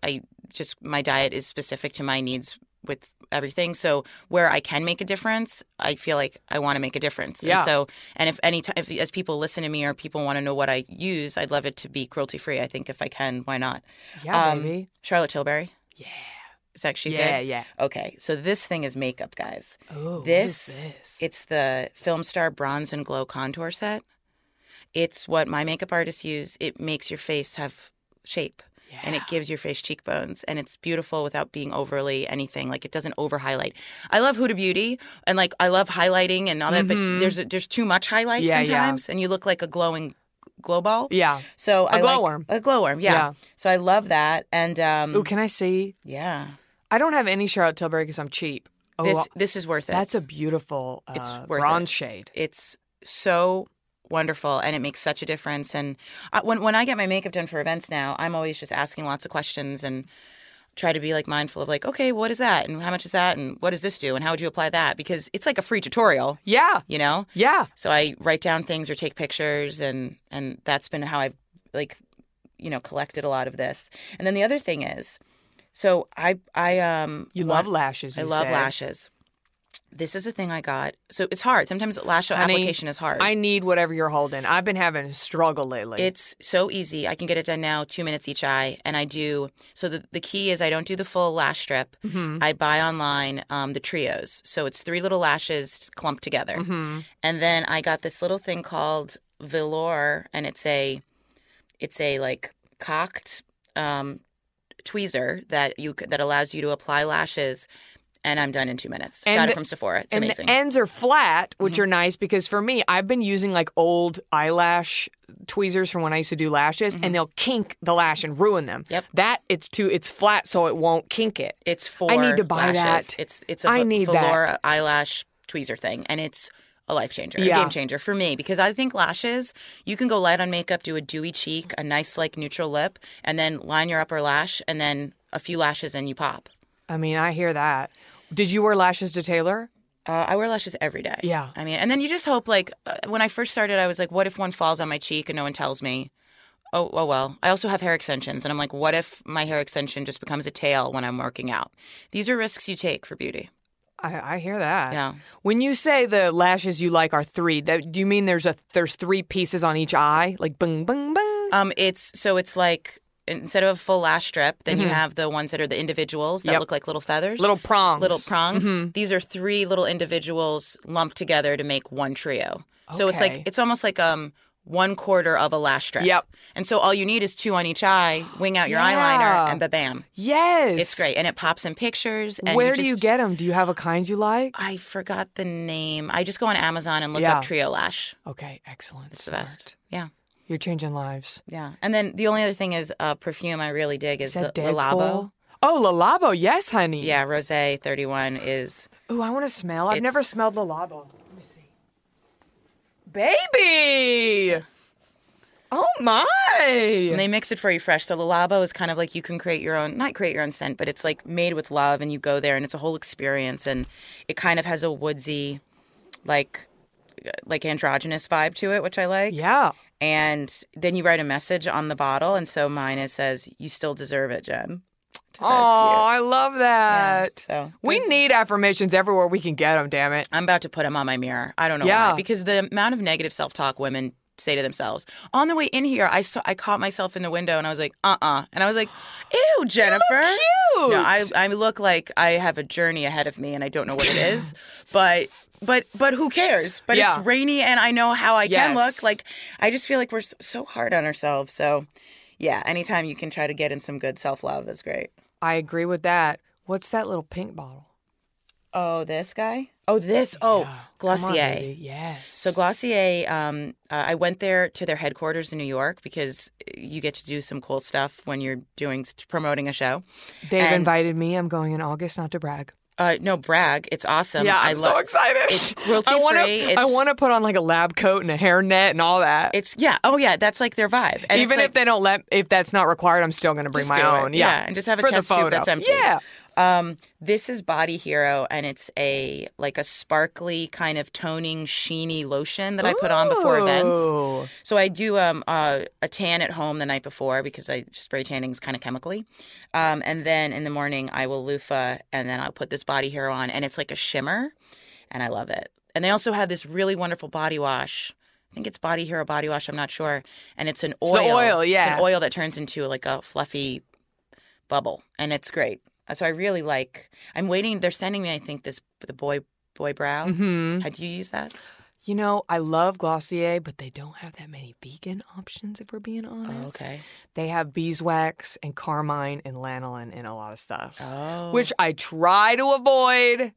my diet is specific to my needs with everything. So where I can make a difference, I feel like I want to make a difference. Yeah. And so, and if as people listen to me or people want to know what I use, I'd love it to be cruelty free. I think if I can, why not? Yeah, baby. Charlotte Tilbury. Yeah. Is actually Yeah, good? yeah. Okay, so this thing is makeup, guys. Oh, this, what is this? It's the Film Star Bronze and Glow Contour Set. It's what my makeup artists use. It makes your face have shape. Yeah. And it gives your face cheekbones. And it's beautiful without being overly anything. Like, it doesn't over-highlight. I love Huda Beauty, and, like, I love highlighting and all that, but there's too much highlight sometimes, and you look like a glowing glow ball. Yeah. So A glowworm. A glowworm, yeah. So I love that. And Ooh, can I see? yeah. I don't have any Charlotte Tilbury because I'm cheap. Oh, This is worth it. that's a beautiful It's worth bronze it. shade. It's so wonderful, and it makes such a difference. And when I get my makeup done for events now, I'm always just asking lots of questions and try to be like mindful of like, okay, what is that, and how much is that, and what does this do, and how would you apply that? Because it's like a free tutorial. Yeah. You know? Yeah. So I write down things or take pictures, and that's been how I've collected a lot of this. And then the other thing is, so You love lashes. I you love say. lashes. This is a thing I got. So it's hard. Sometimes lash Honey, application is hard. I need whatever you're holding. I've been having a struggle lately. It's so easy. I can get it done now, 2 minutes each eye. And I do. So the key is I don't do the full lash strip. Mm-hmm. I buy online the trios. So it's 3 little lashes clumped together. Mm-hmm. And then I got this little thing called Velour, and it's a like cocked tweezer that allows you to apply lashes. And I'm done in 2 minutes. Got it from Sephora. It's amazing. The ends are flat, which are nice because for me, I've been using like old eyelash tweezers from when I used to do lashes, and they'll kink the lash and ruin them. Yep. It's flat so it won't kink it. It's for I need to buy lashes. that. It's a I need velour that. eyelash tweezer thing, and it's a life changer, Yeah. a game changer for me, because I think lashes, you can go light on makeup, do a dewy cheek, a nice like neutral lip, and then line your upper lash, and then a few lashes and you pop. I mean, I hear that. Did you wear lashes to Taylor? I wear lashes every day. Yeah. I mean, and then you just hope, like, when I first started, I was like, what if one falls on my cheek and no one tells me? Oh, well. I also have hair extensions, and I'm like, what if my hair extension just becomes a tail when I'm working out? These are risks you take for beauty. I hear that. Yeah. When you say the lashes you like are 3, do you mean there's 3 pieces on each eye? Like bing, bing, bing? It's like, instead of a full lash strip, then you have the ones that are the individuals that look like little feathers. Little prongs. Little prongs. These are 3 little individuals lumped together to make one trio. So it's Okay. like, it's almost like 1/4 of a lash strip. Yep. And so all you need is 2 on each eye, wing out your Yeah. eyeliner, and ba-bam. Yes. It's great. And it pops in pictures. And Where do you get them? Do you have a kind you like? I forgot the name. I just go on Amazon and look Yeah. up Trio Lash. Okay, excellent. It's the best. Yeah. You're changing lives. Yeah. And then the only other thing is perfume I really dig is the Dead Le Labo. Cool? Oh, Le Labo. Yes, honey. Yeah, Rosé 31 is... Ooh, I want to smell. I've It's- never smelled Le Labo. Let me see. Baby! Oh, my! And they mix it for you fresh. So Le Labo is kind of like you can create your own, not create your own scent, but it's like made with love, and you go there and it's a whole experience, and it kind of has a woodsy, like androgynous vibe to it, which I like. Yeah. And then you write a message on the bottle, and so mine says, "You still deserve it, Jen." Oh, I love that. So We there's- need affirmations everywhere we can get them, damn it. I'm about to put them on my mirror. I don't know Yeah. why, because the amount of negative self-talk women say to themselves. On the way in here, I caught myself in the window, and I was like, and I was like, ew, Jennifer. cute. No, I look like I have a journey ahead of me, and I don't know what it is, but who cares? But Yeah. it's rainy, and I know how I can Yes. look. Like, I just feel like we're so hard on ourselves. So, yeah, anytime you can try to get in some good self-love, that's great. I agree with that. What's that little pink bottle? Oh, this guy? Oh, this? Oh, Come on, Glossier. baby. Yes. So Glossier, I went there to their headquarters in New York because you get to do some cool stuff when you're promoting a show. They've and- invited me. I'm going in August, not to brag. No, brag. It's awesome. Yeah, I'm so excited. It's cruelty-free. I want to put on like a lab coat and a hairnet and all that. Oh yeah, that's like their vibe. And even if they don't if that's not required, I'm still going to bring my own. Yeah, and just have a for test tube that's empty. Yeah. This is Body Hero, and it's a sparkly kind of toning, sheeny lotion that I put on before events. So I do a tan at home the night before because spray tanning is kind of chemically. And then in the morning I will loofah, and then I'll put this Body Hero on, and it's like a shimmer, and I love it. And they also have this really wonderful body wash. I think it's Body Hero body wash. I'm not sure. And it's an oil. It's the oil, yeah. It's an oil that turns into like a fluffy bubble, and it's great. So I really I'm waiting. They're sending me, I think, the boy brow. Mm-hmm. Had you used that? You know, I love Glossier, but they don't have that many vegan options, if we're being honest. Oh, okay. They have beeswax and carmine and lanolin in a lot of stuff, which I try to avoid.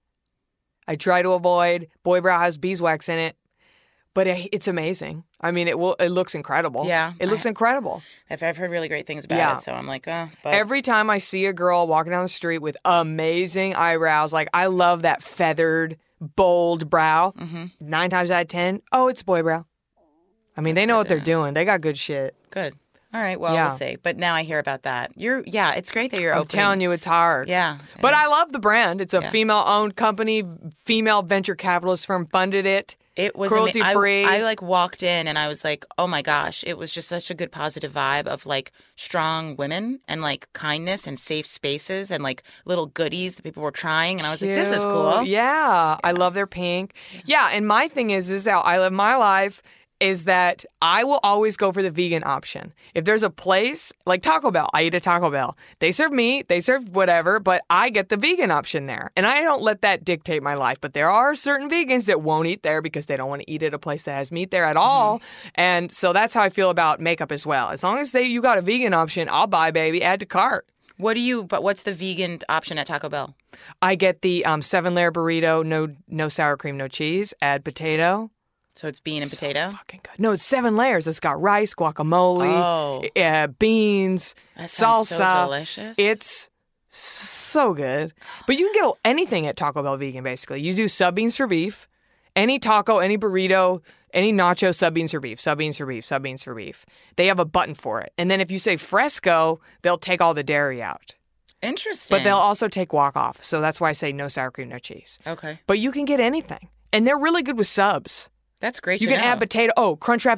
Boy Brow has beeswax in it, but it's amazing. I mean, it looks incredible. Yeah. It looks incredible. I've heard really great things about it, so I'm like, But every time I see a girl walking down the street with amazing eyebrows, like I love that feathered, bold brow, 9 times out of 10, it's Boy Brow. I mean, they know what they're doing. They got good shit. Good. All right, well, we'll see. But now I hear about that. It's great that you're opening. I'm telling you, it's hard. Yeah. But I love the brand. It's a female-owned company. Female venture capitalist firm funded it. It was cruelty-free. I walked in and I was like, oh my gosh, it was just such a good positive vibe of strong women and kindness and safe spaces and little goodies that people were trying. And I was like, this is cool. Yeah. I love their pink. Yeah. And my thing is how I live my life is that I will always go for the vegan option. If there's a place like Taco Bell, I eat at Taco Bell. They serve meat, they serve whatever, but I get the vegan option there. And I don't let that dictate my life. But there are certain vegans that won't eat there because they don't want to eat at a place that has meat there at all. Mm-hmm. And so that's how I feel about makeup as well. As long as you got a vegan option, I'll buy, baby, add to cart. But what's the vegan option at Taco Bell? I get the 7-layer burrito, no sour cream, no cheese, add potato. So it's bean and potato? So fucking good. No, it's 7 layers. It's got rice, guacamole, beans, that sounds salsa. So delicious. It's so good. But you can get anything at Taco Bell vegan, basically. You do sub beans for beef, any taco, any burrito, any nacho, sub beans for beef, sub beans for beef, sub beans for beef. They have a button for it. And then if you say fresco, they'll take all the dairy out. Interesting. But they'll also take guac off. So that's why I say no sour cream, no cheese. Okay. But you can get anything. And they're really good with subs. That's great. You can add potato. Crunchwrap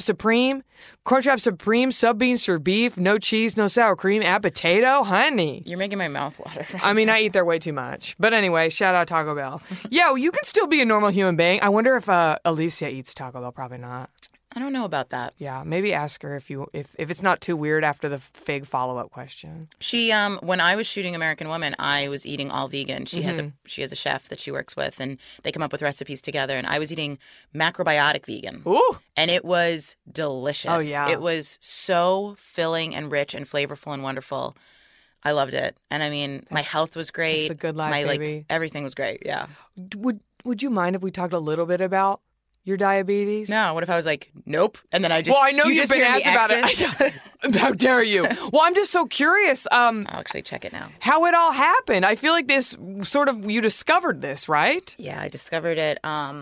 Supreme, sub beans for beef, no cheese, no sour cream, add potato, honey. You're making my mouth water. I mean, I eat there way too much. But anyway, shout out Taco Bell. Yeah, you can still be a normal human being. I wonder if Alicia eats Taco Bell. Probably not. I don't know about that. Yeah, maybe ask her if it's not too weird after the fig follow-up question. She when I was shooting American Woman, I was eating all vegan. She has a chef that she works with, and they come up with recipes together. And I was eating macrobiotic vegan. Ooh, and it was delicious. Oh yeah, it was so filling and rich and flavorful and wonderful. I loved it, and I mean, my health was great. That's the good life, baby. Everything was great. Yeah. Would you mind if we talked a little bit about your diabetes? No. What if I was like, nope, and then I just... Well, I know you've been asked about it. How dare you? Well, I'm just so curious. I'll actually check it now. How it all happened. I feel like this you discovered this, right? Yeah, I discovered it.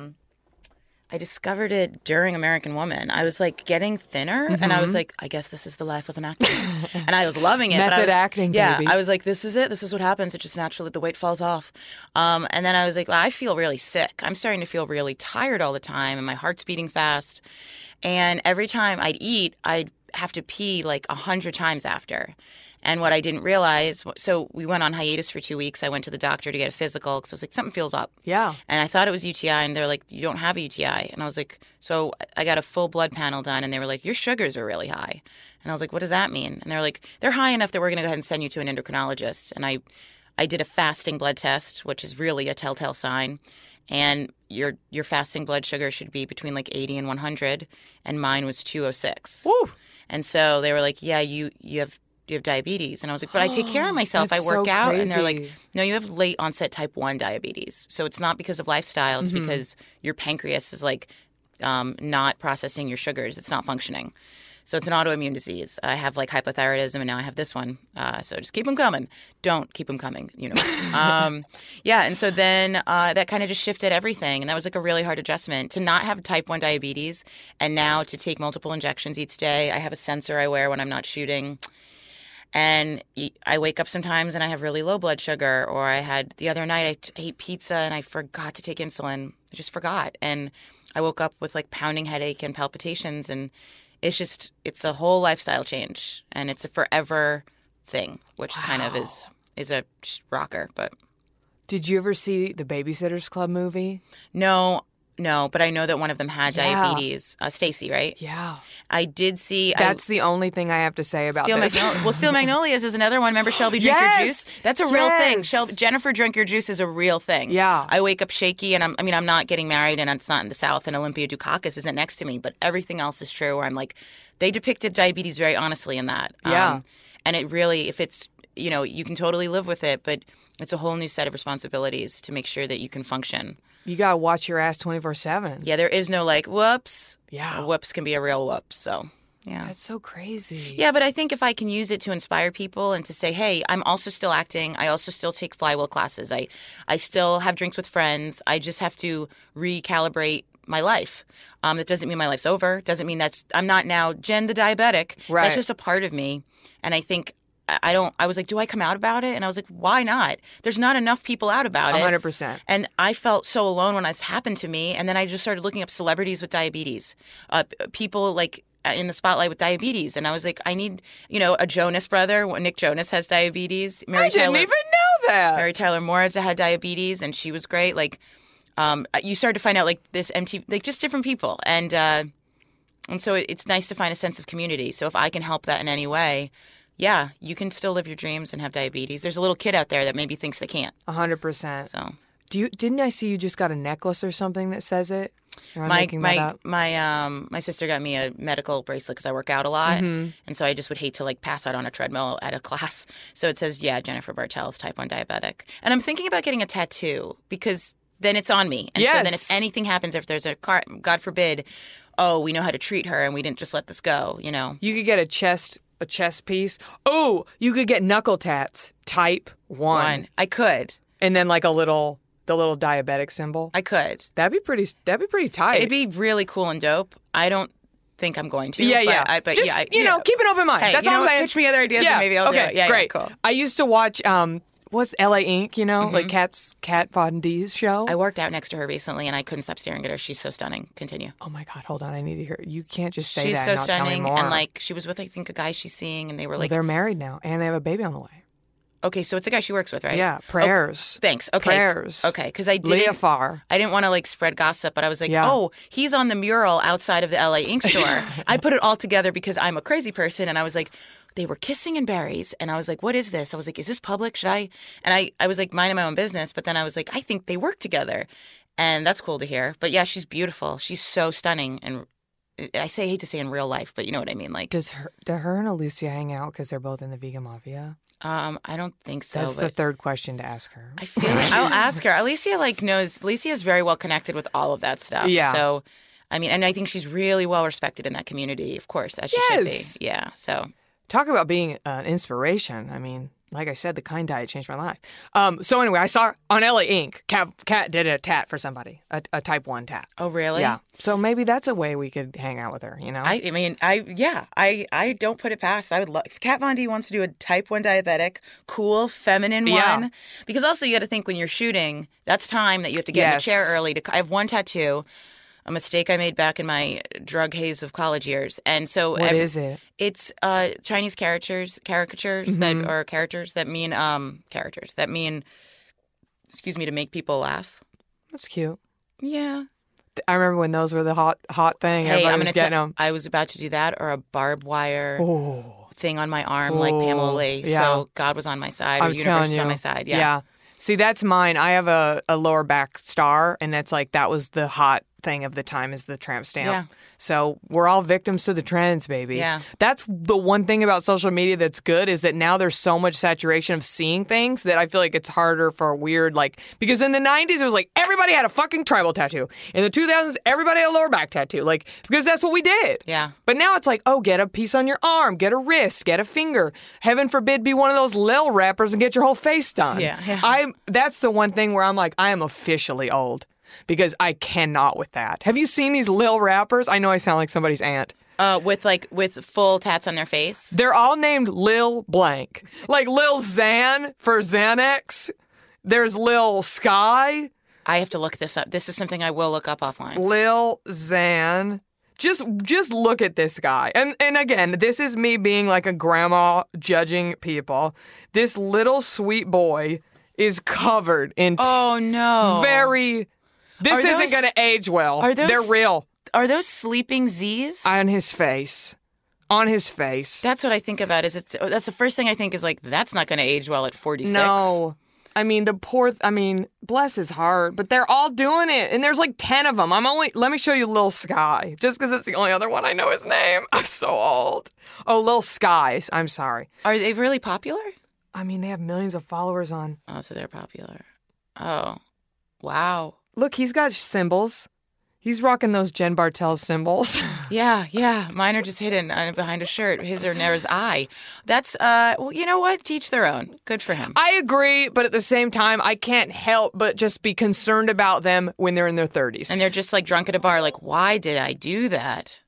I discovered it during American Woman. I was getting thinner, and I was like, I guess this is the life of an actress. And I was loving it. Method acting, baby. I was like, this is it. This is what happens. It just naturally, the weight falls off. And then I was like, well, I feel really sick. I'm starting to feel really tired all the time, and my heart's beating fast. And every time I'd eat, I'd have to pee 100 times after. And what I didn't realize, so we went on hiatus for 2 weeks. I went to the doctor to get a physical because I was like, something feels up. Yeah. And I thought it was UTI, and they're like, you don't have a UTI. And I was like, so I got a full blood panel done, and they were like, your sugars are really high. And I was like, what does that mean? And they're like, they're high enough that we're going to go ahead and send you to an endocrinologist. And I did a fasting blood test, which is really a telltale sign. And your fasting blood sugar should be between 80 and 100, and mine was 206. Woo! And so they were like, yeah, you have diabetes. And I was like, but I take care of myself. I work out. Crazy. And they're like, no, you have late onset type 1 diabetes. So it's not because of lifestyle. It's because your pancreas is not processing your sugars. It's not functioning. So it's an autoimmune disease. I have like hypothyroidism, and now I have this one. So just keep them coming. Don't keep them coming, universe. Yeah, and so then that kind of just shifted everything. And that was like a really hard adjustment to not have type 1 diabetes and now to take multiple injections each day. I have a sensor I wear when I'm not shooting. And I wake up sometimes and I have really low blood sugar. Or I had the other night I ate pizza and I forgot to take insulin. I just forgot. And I woke up with like pounding headache and palpitations, and it's a whole lifestyle change, and it's a forever thing, which kind of is a rocker. But did you ever see the Babysitters Club movie? No, but I know that one of them had diabetes. Stacy, right? Yeah. I did see. That's the only thing I have to say about this. Steel Magnolias is another one. Remember Shelby Drink Your Juice? That's a real thing. Jennifer Drink Your Juice is a real thing. Yeah. I wake up shaky, and I'm not getting married, and it's not in the South, and Olympia Dukakis isn't next to me, but everything else is true, where I'm like, they depicted diabetes very honestly in that. Yeah. And it really, if it's, you can totally live with it, but it's a whole new set of responsibilities to make sure that you can function. You got to watch your ass 24/7. Yeah, there is no like, whoops. Yeah. A whoops can be a real whoops, so, yeah. That's so crazy. Yeah, but I think if I can use it to inspire people and to say, hey, I'm also still acting. I also still take flywheel classes. I still have drinks with friends. I just have to recalibrate my life. That doesn't mean my life's over. Doesn't mean I'm not now Jen the diabetic. Right. That's just a part of me. And I think I was like, do I come out about it? And I was like, why not? There's not enough people out about it. 100%. And I felt so alone when this happened to me. And then I just started looking up celebrities with diabetes, people like in the spotlight with diabetes. And I was like, I need, a Jonas brother. Nick Jonas has diabetes. I didn't even know that. Mary Tyler Moore had diabetes, and she was great. Like, you started to find out like this MTV, like just different people. And so it's nice to find a sense of community. So if I can help that in any way, yeah, you can still live your dreams and have diabetes. There's a little kid out there that maybe thinks they can't. 100%. So, didn't I see you just got a necklace or something that says it? My sister got me a medical bracelet because I work out a lot, and so I just would hate to like pass out on a treadmill at a class. So it says, yeah, Jennifer Bartels, type 1 diabetic, and I'm thinking about getting a tattoo because then it's on me, and so then if anything happens, if there's a car, God forbid, we know how to treat her, and we didn't just let this go. You could get a chest piece. Oh, you could get knuckle tats. Type 1. I could. And then like the little diabetic symbol. I could. That'd be pretty tight. It'd be really cool and dope. I don't think I'm going to. Yeah. But just, keep an open mind. Hey, that's all I'm saying. Pitch me other ideas and maybe I'll do it. Yeah, great. Yeah, cool. I used to watch what's LA Ink, like Kat Von D's show. I worked out next to her recently, and I couldn't stop staring at her. She's so stunning. Continue. Oh my God, hold on, I need to hear. You can't just say she's that. So and not stunning, tell me more. and like she was with I think a guy she's seeing, and they were like they're married now, and they have a baby on the way. Okay, so it's a guy she works with, right? Yeah, prayers. Thanks. Okay, prayers. Okay, because I didn't. Leah Farr. I didn't want to like spread gossip, but I was like, oh, he's on the mural outside of the LA Ink store. I put it all together because I'm a crazy person, and I was like, they were kissing in Barry's, and I was like, what is this? I was like, is this public? Should I? And I was like minding my own business, but then I was like, I think they work together, and that's cool to hear. But yeah, she's beautiful. She's so stunning, and I hate to say in real life, but you know what I mean. Like, do her and Alicia hang out because they're both in the Vegan Mafia? I don't think so. That's the third question to ask her. I feel like I'll ask her. Alicia knows. Alicia is very well connected with all of that stuff. Yeah. So, I mean, and I think she's really well respected in that community, of course, as she should be. Yeah. So, talk about being an inspiration. I mean, like I said, the Kind diet changed my life. So anyway, I saw on LA Ink, Kat did a tat for somebody, a type 1 tat. Oh, really? Yeah. So maybe that's a way we could hang out with her, I don't put it past. I would love, if Kat Von D wants to do a type 1 diabetic, cool, feminine one. Because also you got to think when you're shooting, that's time that you have to get in the chair early. I have one tattoo. A mistake I made back in my drug haze of college years. And so what is it? It's Chinese caricatures that mean excuse me, to make people laugh. That's cute. Yeah. I remember when those were the hot thing. Hey, Everybody was getting them. I was about to do that, or a barbed wire thing on my arm like Pamela Lee. Yeah. So God was on my side, or I'm the universe was you. on my side. Yeah. See, that's mine. I have a lower back star, and that's like that was the hot thing of the time is the tramp stamp. Yeah. So we're all victims to the trends, baby. Yeah. That's the one thing about social media that's good is that now there's so much saturation of seeing things that I feel like it's harder for a weird, like, because in the 90s it was like everybody had a fucking tribal tattoo. In the 2000s, everybody had a lower back tattoo. Like, because that's what we did. Yeah. But now it's like, oh, get a piece on your arm, get a wrist, get a finger. Heaven forbid be one of those Lil rappers and get your whole face done. Yeah. That's the one thing where I'm like, I am officially old because I cannot with that. Have you seen these Lil rappers? I know I sound like somebody's aunt. With full tats on their face? They're all named Lil Blank. Like Lil Xan for Xanax. There's Lil Sky. I have to look this up. This is something I will look up offline. Lil Xan. Just look at this guy. And again, this is me being like a grandma judging people. This little sweet boy is covered in oh no. This isn't going to age well. They're real. Are those sleeping Z's? On his face. On his face. That's what I think about. That's the first thing I think is like, that's not going to age well at 46. No. I mean, bless his heart, but they're all doing it. And there's like 10 of them. Let me show you Lil Sky, just because it's the only other one I know his name. I'm so old. Oh, Lil Skies. I'm sorry. Are they really popular? I mean, they have millions of followers on. Oh, so they're popular. Oh, wow. Look, he's got symbols. He's rocking those Jen Bartel symbols. Yeah. Mine are just hidden behind a shirt. His are near his eye. That's, well, you know what? Teach their own. Good for him. I agree, but at the same time, I can't help but just be concerned about them when they're in their 30s. And they're just like drunk at a bar, like, why did I do that?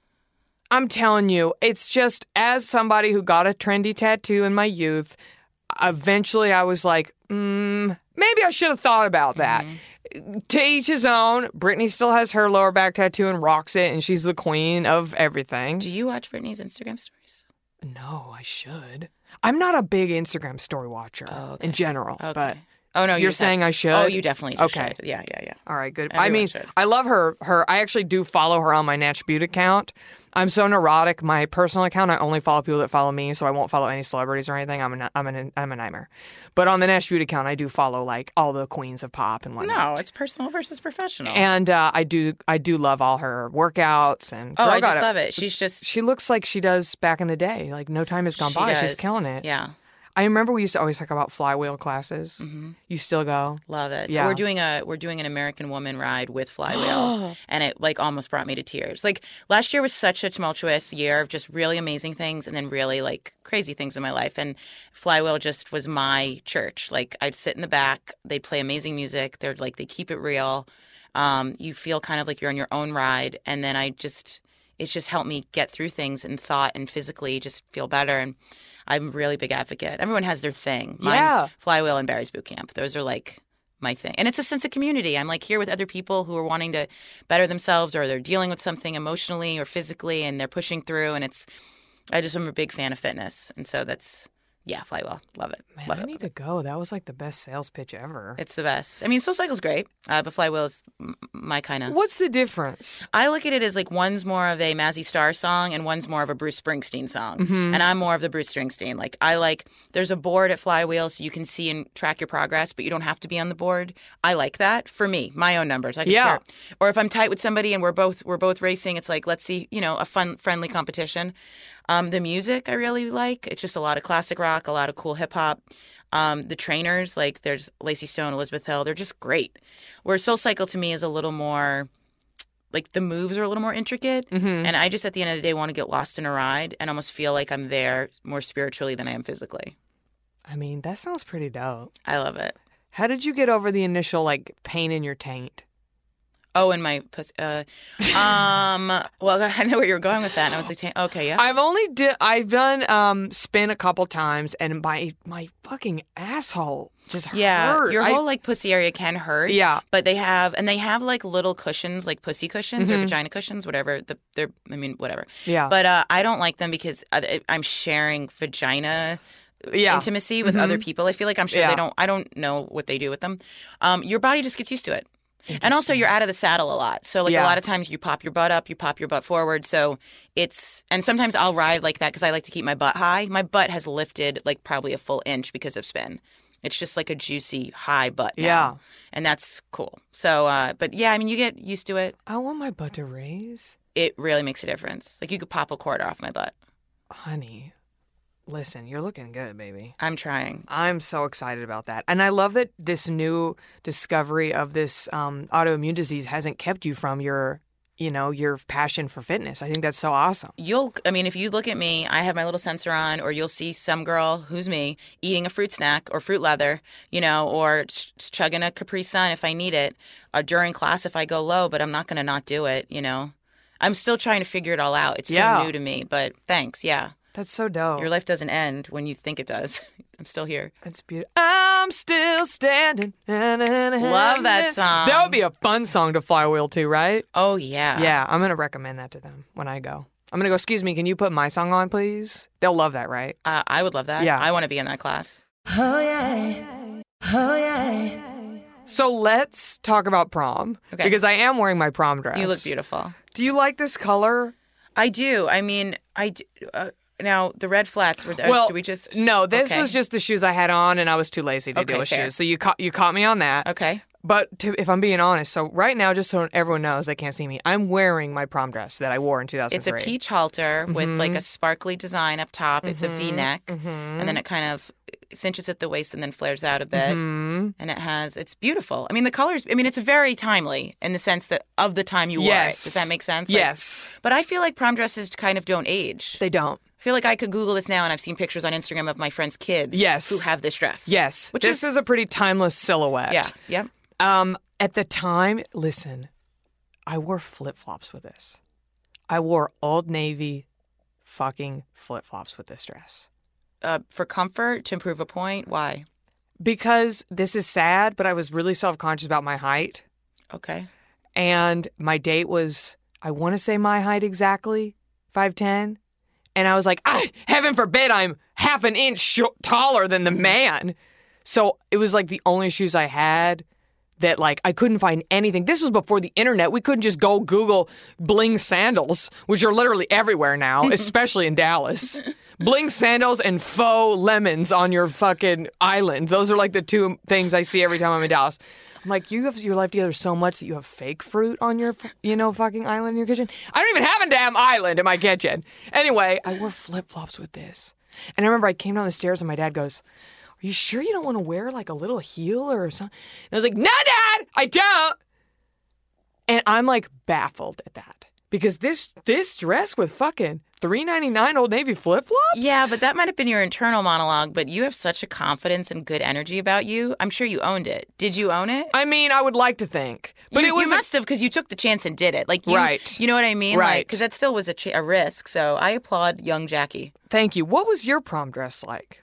I'm telling you, it's just, as somebody who got a trendy tattoo in my youth, eventually I was like, maybe I should have thought about that. Mm-hmm. To each his own. Britney still has her lower back tattoo and rocks it, and she's the queen of everything. Do you watch Britney's Instagram stories? No, I should. I'm not a big Instagram story watcher in general, but you're saying I should? Oh, you definitely should. Yeah. All right, good. Everyone should. I love her. I actually do follow her on my Natch Beaut account. I'm so neurotic. My personal account, I only follow people that follow me, so I won't follow any celebrities or anything. I'm a nightmare. But on the Natch Beaut account, I do follow like all the queens of pop and whatnot. No, it's personal versus professional. And I do love all her workouts and. I just love it. She looks like she does back in the day. Like no time has gone by. She's killing it. Yeah. I remember we used to always talk about flywheel classes. Mm-hmm. You still go? Love it. Yeah. We're doing an American Woman ride with flywheel, and it like almost brought me to tears. Like last year was such a tumultuous year of just really amazing things and then really like crazy things in my life. And flywheel just was my church. Like I'd sit in the back, they'd play amazing music. They're like they keep it real. You feel kind of like you're on your own ride, and then it just helped me get through things and thought and physically just feel better. And I'm a really big advocate. Everyone has their thing. Mine's Flywheel and Barry's Boot Camp. Those are like my thing. And it's a sense of community. I'm like here with other people who are wanting to better themselves, or they're dealing with something emotionally or physically and they're pushing through. And I'm a big fan of fitness. And so Flywheel. Love it. Man, love I need to go. That was like the best sales pitch ever. It's the best. I mean, SoulCycle's great, but Flywheel is my kind of. What's the difference? I look at it as like one's more of a Mazzy Star song and one's more of a Bruce Springsteen song. Mm-hmm. And I'm more of the Bruce Springsteen. Like there's a board at Flywheel so you can see and track your progress, but you don't have to be on the board. I like that for me, my own numbers. I can care. Or if I'm tight with somebody and we're both racing, it's like, let's see, a fun, friendly competition. The music I really like. It's just a lot of classic rock, a lot of cool hip hop. The trainers, like there's Lacey Stone, Elizabeth Hill, they're just great. Where SoulCycle to me is a little more, like the moves are a little more intricate. Mm-hmm. And I just at the end of the day want to get lost in a ride and almost feel like I'm there more spiritually than I am physically. I mean, that sounds pretty dope. I love it. How did you get over the initial like pain in your taint? Oh, in my pussy. Well, I know where you were going with that. And I was like, okay, yeah. I've done spin a couple times, and my fucking asshole just hurt. Your whole like pussy area can hurt. Yeah. But they have like little cushions, like pussy cushions or vagina cushions, whatever. Whatever. Yeah. But I don't like them because I'm sharing vagina intimacy with other people. I feel like I'm sure I don't know what they do with them. Your body just gets used to it. And also, you're out of the saddle a lot. So, like, a lot of times you pop your butt up, you pop your butt forward. So, and sometimes I'll ride like that because I like to keep my butt high. My butt has lifted, like, probably a full inch because of spin. It's just like a juicy high butt now. Yeah. And that's cool. So, but yeah, I mean, you get used to it. I want my butt to raise. It really makes a difference. Like you could pop a quarter off my butt. Honey, listen, you're looking good, baby. I'm trying. I'm so excited about that. And I love that this new discovery of this autoimmune disease hasn't kept you from your passion for fitness. I think that's so awesome. If you look at me, I have my little sensor on, or you'll see some girl who's me eating a fruit snack or fruit leather, or chugging a Capri Sun if I need it, during class if I go low, but I'm not going to not do it, I'm still trying to figure it all out. It's so new to me, but thanks. Yeah. That's so dope. Your life doesn't end when you think it does. I'm still here. That's beautiful. I'm still standing. Love that song. That would be a fun song to flywheel to, right? Oh, yeah. Yeah, I'm going to recommend that to them when I go. I'm going to go, excuse me, can you put my song on, please? They'll love that, right? I would love that. Yeah. I want to be in that class. Oh, yeah. Oh, yeah. So let's talk about prom. Okay. Because I am wearing my prom dress. You look beautiful. Do you like this color? I do. I mean, now, the red flats, do we just... No, this was just the shoes I had on, and I was too lazy to deal with shoes. So you caught me on that. Okay. But if I'm being honest, so right now, just so everyone knows, they can't see me, I'm wearing my prom dress that I wore in 2003. It's a peach halter with like a sparkly design up top. It's a V-neck, and then it kind of cinches at the waist and then flares out a bit. And it's beautiful. I mean, the colors, it's very timely in the sense that of the time you wore it. Does that make sense? Yes. But I feel like prom dresses kind of don't age. They don't. I feel like I could Google this now, and I've seen pictures on Instagram of my friends' kids who have this dress. Yes. This is a pretty timeless silhouette. Yeah. Yep. At the time, listen, I wore flip-flops with this. I wore Old Navy fucking flip-flops with this dress. For comfort, to prove a point? Why? Because this is sad, but I was really self-conscious about my height. Okay. And my date was, I want to say my height exactly, 5'10". And I was like, heaven forbid I'm half an inch taller than the man. So it was like the only shoes I had that like I couldn't find anything. This was before the internet. We couldn't just go Google bling sandals, which are literally everywhere now, especially in Dallas. Bling sandals and faux lemons on your fucking island. Those are like the two things I see every time I'm in Dallas. I'm like, you have your life together so much that you have fake fruit on your, fucking island in your kitchen? I don't even have a damn island in my kitchen. Anyway, I wore flip-flops with this. And I remember I came down the stairs and my dad goes, are you sure you don't want to wear like a little heel or something? And I was like, no, Dad, I don't. And I'm like baffled at that. Because this dress with fucking $3.99 Old Navy flip-flops? Yeah, but that might have been your internal monologue, but you have such a confidence and good energy about you. I'm sure you owned it. Did you own it? I mean, I would like to think. But you must have, because you took the chance and did it. Like right. You know what I mean? Right. Because that still was a risk. So I applaud young Jackie. Thank you. What was your prom dress like?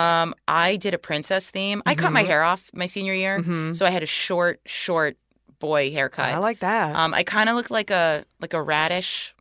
I did a princess theme. I cut my hair off my senior year. So I had a short boy haircut. I like that. I kind of looked like a radish.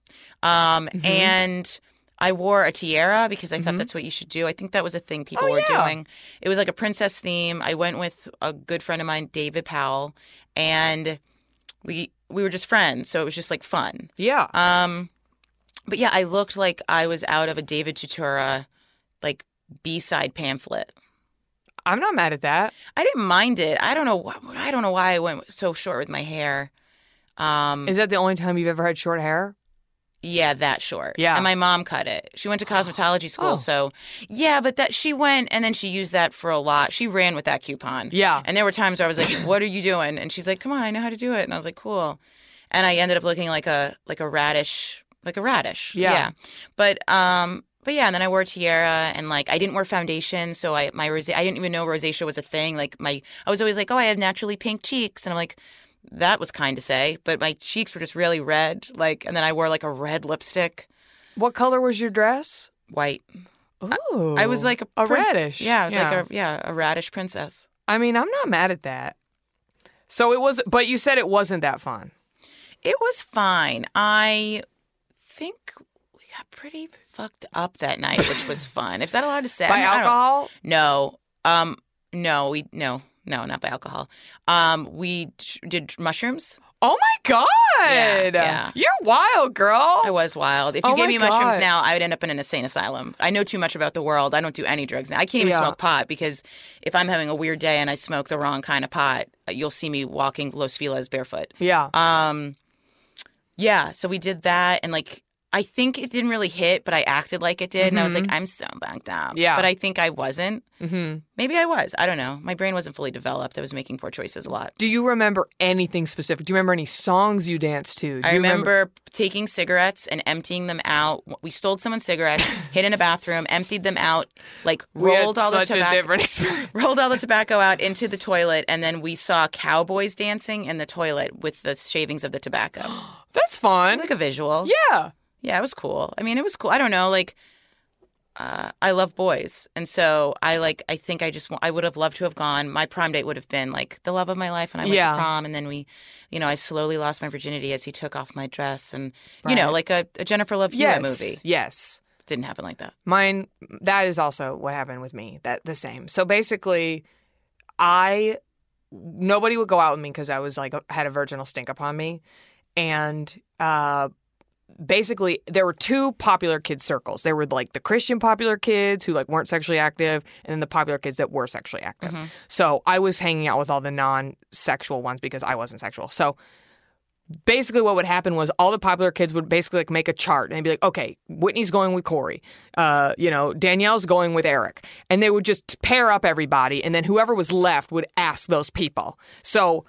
And I wore a tiara because I thought that's what you should do. I think that was a thing people were doing. It was like a princess theme. I went with a good friend of mine, David Powell, and we were just friends, so it was just like fun. Yeah. But yeah, I looked like I was out of a David Tutura like B-side pamphlet. I'm not mad at that. I didn't mind it. I don't know why I went so short with my hair. Is that the only time you've ever had short hair? Yeah, that short. Yeah. And my mom cut it. She went to cosmetology school, so yeah, but that she went and then she used that for a lot. She ran with that coupon. Yeah. And there were times where I was like, what are you doing? And she's like, come on, I know how to do it. And I was like, cool. And I ended up looking like a radish. Yeah. But yeah, and then I wore a tiara, and like I didn't wear foundation, so I didn't even know rosacea was a thing. Like I was always like, oh, I have naturally pink cheeks, and I'm like, that was kind to say, but my cheeks were just really red. Like, and then I wore like a red lipstick. What color was your dress? White. Ooh, I was like a radish. Yeah, I was like a radish princess. I mean, I'm not mad at that. So it was, but you said it wasn't that fun. It was fine. I think we got pretty fucked up that night, which was fun. Is that allowed to say? By alcohol? No. No, not by alcohol. We did mushrooms. Oh my God! Yeah. You're wild, girl. I was wild. If you Oh gave my me mushrooms God. now, I would end up in an insane asylum. I know too much about the world. I don't do any drugs now. I can't even smoke pot because if I'm having a weird day and I smoke the wrong kind of pot, you'll see me walking Los Feliz barefoot. Yeah. Yeah, so we did that, and like I think it didn't really hit, but I acted like it did, and I was like, I'm so bunked up. Yeah. But I think I wasn't. Mm-hmm. Maybe I was. I don't know. My brain wasn't fully developed. I was making poor choices a lot. Do you remember anything specific? Do you remember any songs you danced to? I remember taking cigarettes and emptying them out. We stole someone's cigarettes, hid in a bathroom, emptied them out, like rolled all the tobacco. a different experience. Rolled all the tobacco out into the toilet, and then we saw cowboys dancing in the toilet with the shavings of the tobacco. That's fun. It's like a visual. Yeah. Yeah, it was cool. I mean, it was cool. I don't know, like, I love boys, and so I think I would have loved to have gone. My prom date would have been like the love of my life, and I went to prom, and then we, I slowly lost my virginity as he took off my dress, and like a Jennifer Love Hewitt movie. Yes. Didn't happen like that. Mine. That is also what happened with me. That the same. So basically, nobody would go out with me because I was like had a virginal stink upon me, and basically there were two popular kids circles. There were like the Christian popular kids who like weren't sexually active, and then the popular kids that were sexually active. Mm-hmm. So I was hanging out with all the non-sexual ones because I wasn't sexual. So basically what would happen was all the popular kids would basically like make a chart and they'd be like, okay, Whitney's going with Corey, Danielle's going with Eric, and they would just pair up everybody, and then whoever was left would ask those people. So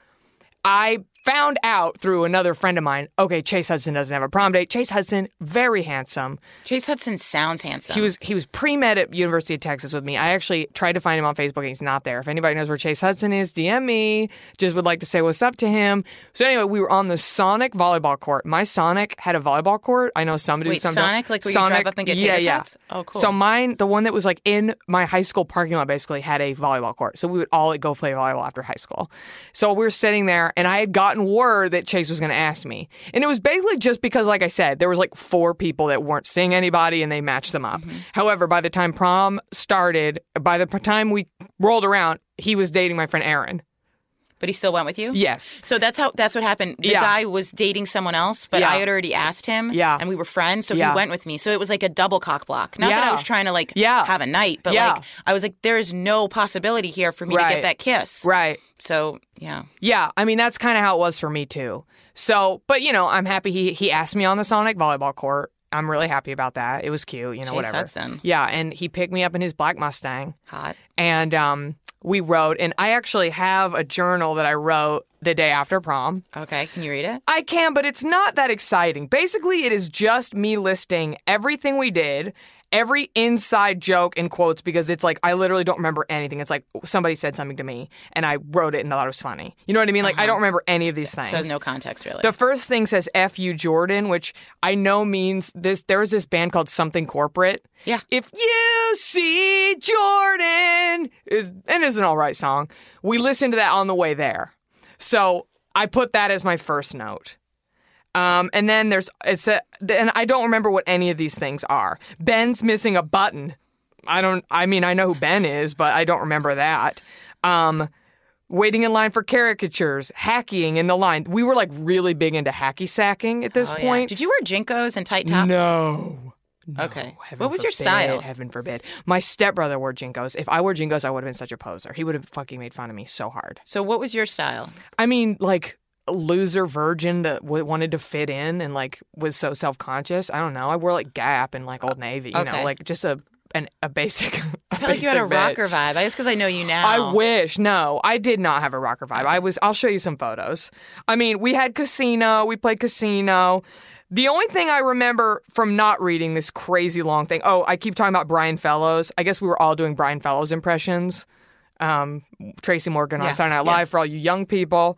I found out through another friend of mine, okay, Chase Hudson doesn't have a prom date. Chase Hudson, very handsome. Chase Hudson sounds handsome. He was pre-med at University of Texas with me. I actually tried to find him on Facebook, and he's not there. If anybody knows where Chase Hudson is, DM me. Just would like to say what's up to him. So anyway, we were on the Sonic volleyball court. My Sonic had a volleyball court. I know some do. Wait, some Sonic? Like where you drive up and get tater tots? Oh, cool. So mine, the one that was like in my high school parking lot, basically had a volleyball court. So we would all go play volleyball after high school. So we were sitting there, and I had gotten word that Chase was going to ask me. And it was basically just because, like I said, there was like 4 people that weren't seeing anybody, and they matched them up. Mm-hmm. However, by the time prom started, by the time we rolled around, he was dating my friend Aaron. But he still went with you? Yes. So that's what happened. The guy was dating someone else, but I had already asked him, and we were friends, so he went with me. So it was like a double cock block. Not that I was trying to have a night, but like I was like, there is no possibility here for me to get that kiss. Right. So, yeah. Yeah, I mean, that's kind of how it was for me, too. So, but, I'm happy he asked me on the Sonic volleyball court. I'm really happy about that. It was cute, Chase whatever. Hudson. Yeah, and he picked me up in his black Mustang. Hot. And we wrote, and I actually have a journal that I wrote the day after prom. Okay, can you read it? I can, but it's not that exciting. Basically, it is just me listing everything we did, every inside joke in quotes, because it's like I literally don't remember anything. It's like somebody said something to me, and I wrote it and thought it was funny. You know what I mean? Like, I don't remember any of these things. So no context, really. The first thing says F you, Jordan, which I know means this. There was this band called Something Corporate. Yeah. If you see Jordan, is an all right song. We listened to that on the way there. So I put that as my first note. And then and I don't remember what any of these things are. Ben's missing a button. I know who Ben is, but I don't remember that. Waiting in line for caricatures, hacking in the line. We were like really big into hacky sacking at this point. Yeah. Did you wear JNCOs and tight tops? No, okay. What was your style? Heaven forbid. My stepbrother wore JNCOs. If I wore JNCOs, I would have been such a poser. He would have fucking made fun of me so hard. So what was your style? I mean, like a loser virgin that wanted to fit in and like was so self-conscious. I don't know. I wore like Gap and like Old Navy, you know, like just a basic. I feel like you had a rocker vibe. I guess because I know you now. I wish. No, I did not have a rocker vibe. I'll show you some photos. I mean, we had Casino. We played Casino. The only thing I remember from not reading this crazy long thing. Oh, I keep talking about Brian Fellows. I guess we were all doing Brian Fellows impressions. Tracy Morgan on Saturday Night Live for all you young people.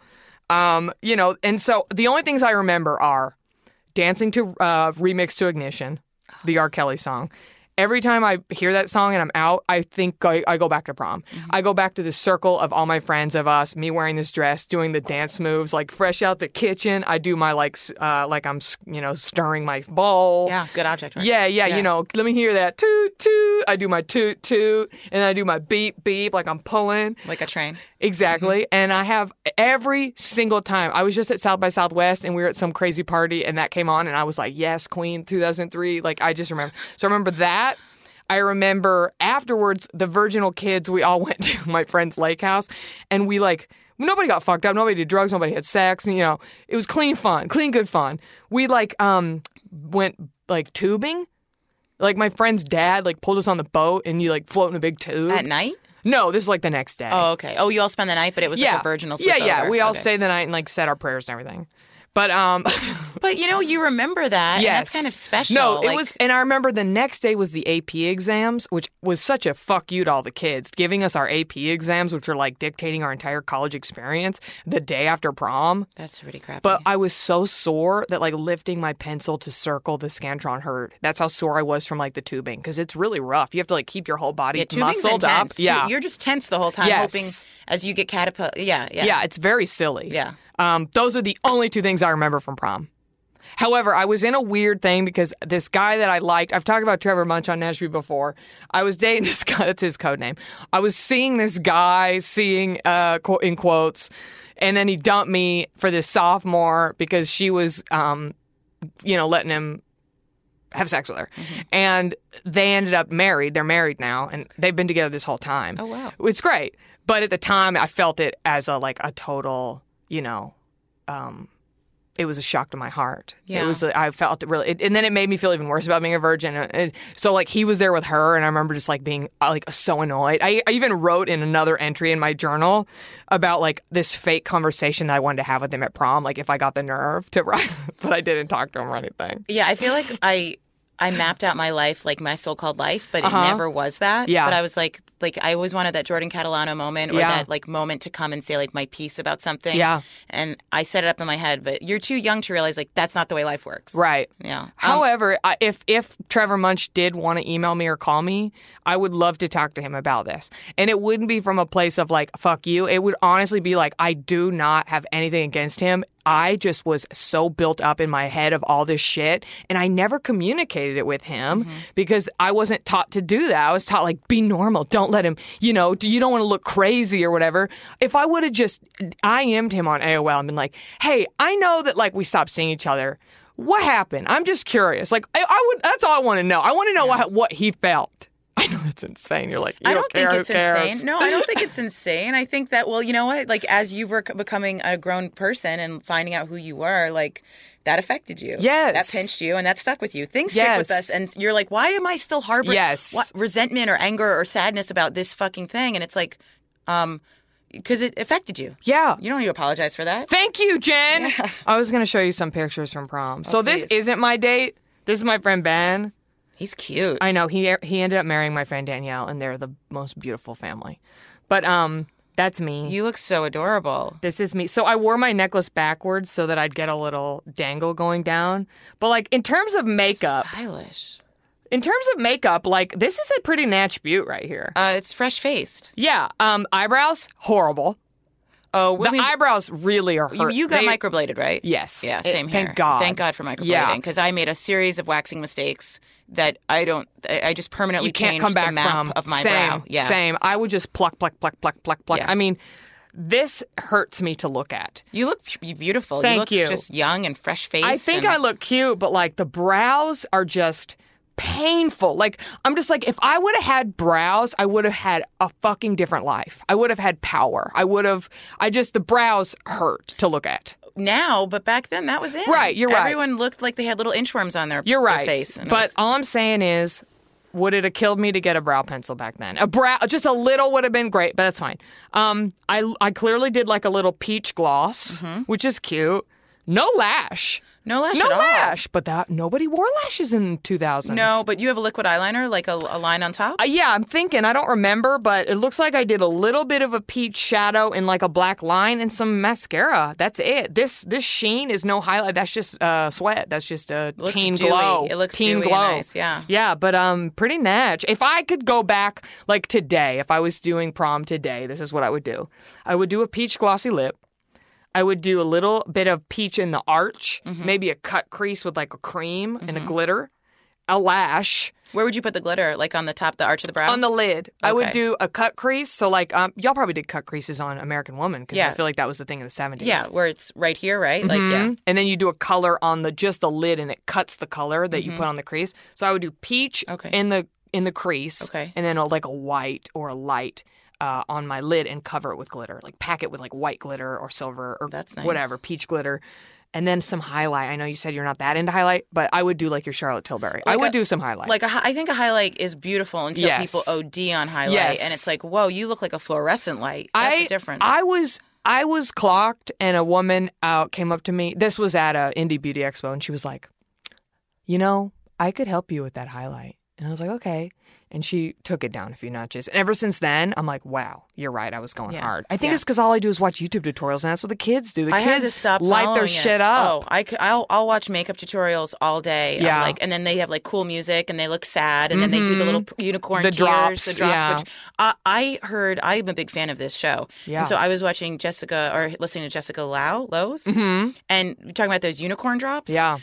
And so the only things I remember are dancing to Remix to Ignition, the R. Kelly song, every time I hear that song and I'm out, I think I go back to prom. I go back to the circle of all my friends of us, me wearing this dress, doing the dance moves, like fresh out the kitchen. I do my like I'm, stirring my bowl. Yeah, good object. Right? Yeah, let me hear that toot toot. I do my toot toot, and then I do my beep beep, like I'm pulling. Like a train. Exactly. And I have every single time. I was just at South by Southwest and we were at some crazy party and that came on and I was like, yes, Queen, 2003. Like, I just remember. So I remember that. I remember afterwards, the Virginal Kids, we all went to my friend's lake house and we nobody got fucked up. Nobody did drugs. Nobody had sex. It was clean fun, clean, good fun. We went tubing. Like my friend's dad pulled us on the boat and you float in a big tube. At night? No, this is the next day. Oh, okay. Oh, you all spend the night, but it was like a virginal sleepover. Yeah. We all stayed the night and said our prayers and everything. But but you remember that. Yes. And that's kind of special. No, it was, and I remember the next day was the AP exams, which was such a fuck you to all the kids, giving us our AP exams, which are dictating our entire college experience the day after prom. That's pretty crappy. But I was so sore that lifting my pencil to circle the Scantron hurt. That's how sore I was from the tubing, because it's really rough. You have to keep your whole body muscled up. Yeah, you're just tense the whole time, hoping as you get catapulted. Yeah, it's very silly. Yeah. Those are the only two things I remember from prom. However, I was in a weird thing because this guy that I liked, I've talked about Trevor Munch on Nashville before. I was dating this guy, that's his code name. I was seeing this guy, in quotes, and then he dumped me for this sophomore because she was, letting him have sex with her. Mm-hmm. And they ended up married. They're married now, and they've been together this whole time. Oh, wow. It's great. But at the time, I felt it as a total... it was a shock to my heart. Yeah. I felt it really, and then it made me feel even worse about being a virgin. So he was there with her, and I remember just being so annoyed. I even wrote in another entry in my journal about this fake conversation that I wanted to have with him at prom, if I got the nerve to write, but I didn't talk to him or anything. Yeah, I feel like I mapped out my life, my so-called life, but it never was that. Yeah. But I was I always wanted that Jordan Catalano moment or that moment to come and say my piece about something. Yeah. And I set it up in my head, but you're too young to realize that's not the way life works. Right. Yeah. However, if Trevor Munch did want to email me or call me, I would love to talk to him about this. And it wouldn't be from a place of fuck you. It would honestly be I do not have anything against him. I just was so built up in my head of all this shit, and I never communicated it with him because I wasn't taught to do that. I was taught be normal. Don't let him, you don't want to look crazy or whatever. If I would have just IM'd him on AOL and been hey, I know that we stopped seeing each other. What happened? I'm just curious. I would. That's all I want to know. I want to know what he felt. I know it's insane. You're I don't think it's insane. No, I don't think it's insane. I think that, you know what? As you were becoming a grown person and finding out who you were, that affected you. Yes. That pinched you and that stuck with you. Things stick with us. And you're why am I still harboring resentment or anger or sadness about this fucking thing? And it's because it affected you. Yeah. You don't need to apologize for that. Thank you, Jen. Yeah. I was going to show you some pictures from prom. So this isn't my date. This is my friend Ben. He's cute. I know. He ended up marrying my friend Danielle, and they're the most beautiful family. But that's me. You look so adorable. This is me. So I wore my necklace backwards so that I'd get a little dangle going down. But in terms of makeup, stylish. In terms of makeup, this is a pretty Natch Butte right here. It's fresh faced. Yeah. Eyebrows, horrible. Oh, the eyebrows really are hurt. You got microbladed, right? Yes. Yeah, same here. Thank God. Thank God for microblading, because I made a series of waxing mistakes that I just permanently changed the map of my brow. Yeah. Same. I would just pluck. Yeah. I mean, this hurts me to look at. You look beautiful. Thank you. You look just young and fresh-faced. I think I look cute, but the brows are just... painful. I'm just if I would have had brows, I would have had a fucking different life. I would have had power. The brows hurt to look at. Now, but back then that was it. Right, you're right. Everyone looked like they had little inchworms on their face. But all I'm saying is, would it have killed me to get a brow pencil back then? Just a little would have been great, but that's fine. I clearly did a little peach gloss, which is cute. No lash. No lash No at all. lash. But nobody wore lashes in 2000s. No, but you have a liquid eyeliner, like a line on top? Yeah, I'm thinking. I don't remember, but it looks like I did a little bit of a peach shadow and like a black line and some mascara. That's it. This sheen is no highlight. That's just sweat. That's just a teen dewy. glow. It looks teen dewy glow. and nice, yeah. Yeah, but pretty natch. If I could go back like today, if I was doing prom today, this is what I would do. I would do a peach glossy lip. I would do a little bit of peach in the arch, maybe a cut crease with like a cream and a glitter, a lash. Where would you put the glitter? Like on the top, the arch of the brow? On the lid. Okay. I would do a cut crease. So like, y'all probably did cut creases on American Woman because Yeah. I feel like that was the thing in the 70s. Yeah, where it's right here, right? Like, yeah. And then you do a color on just the lid and it cuts the color that you put on the crease. So I would do peach Okay. in the crease. Okay. And then like a white or a light on my lid and cover it with glitter. Like pack it with like white glitter or silver or That's nice. whatever, peach glitter. And then some highlight. I know you said you're not that into highlight, but I would do like your Charlotte Tilbury. I would do some highlight. Like, I think a highlight is beautiful until Yes. people OD on highlight. Yes. And it's like, whoa, you look like a fluorescent light. That's a difference. I was clocked, and a woman came up to me. This was at a Indie Beauty Expo, and she was like, "You know, I could help you with that highlight." And I was like, "Okay." And she took it down a few notches. And ever since then, I'm like, wow, you're right. I was going hard. I think it's because all I do is watch YouTube tutorials, and that's what the kids do. The I had kids to stop light their following shit it. up. Oh, I'll watch makeup tutorials all day. Yeah. Like, and then they have like cool music, and they look sad, and then they do the little unicorn The tears, drops, the drops. yeah. Which I'm a big fan of this show. Yeah. And so I was watching listening to Jessica Lowe's, and talking about those unicorn drops. Yeah.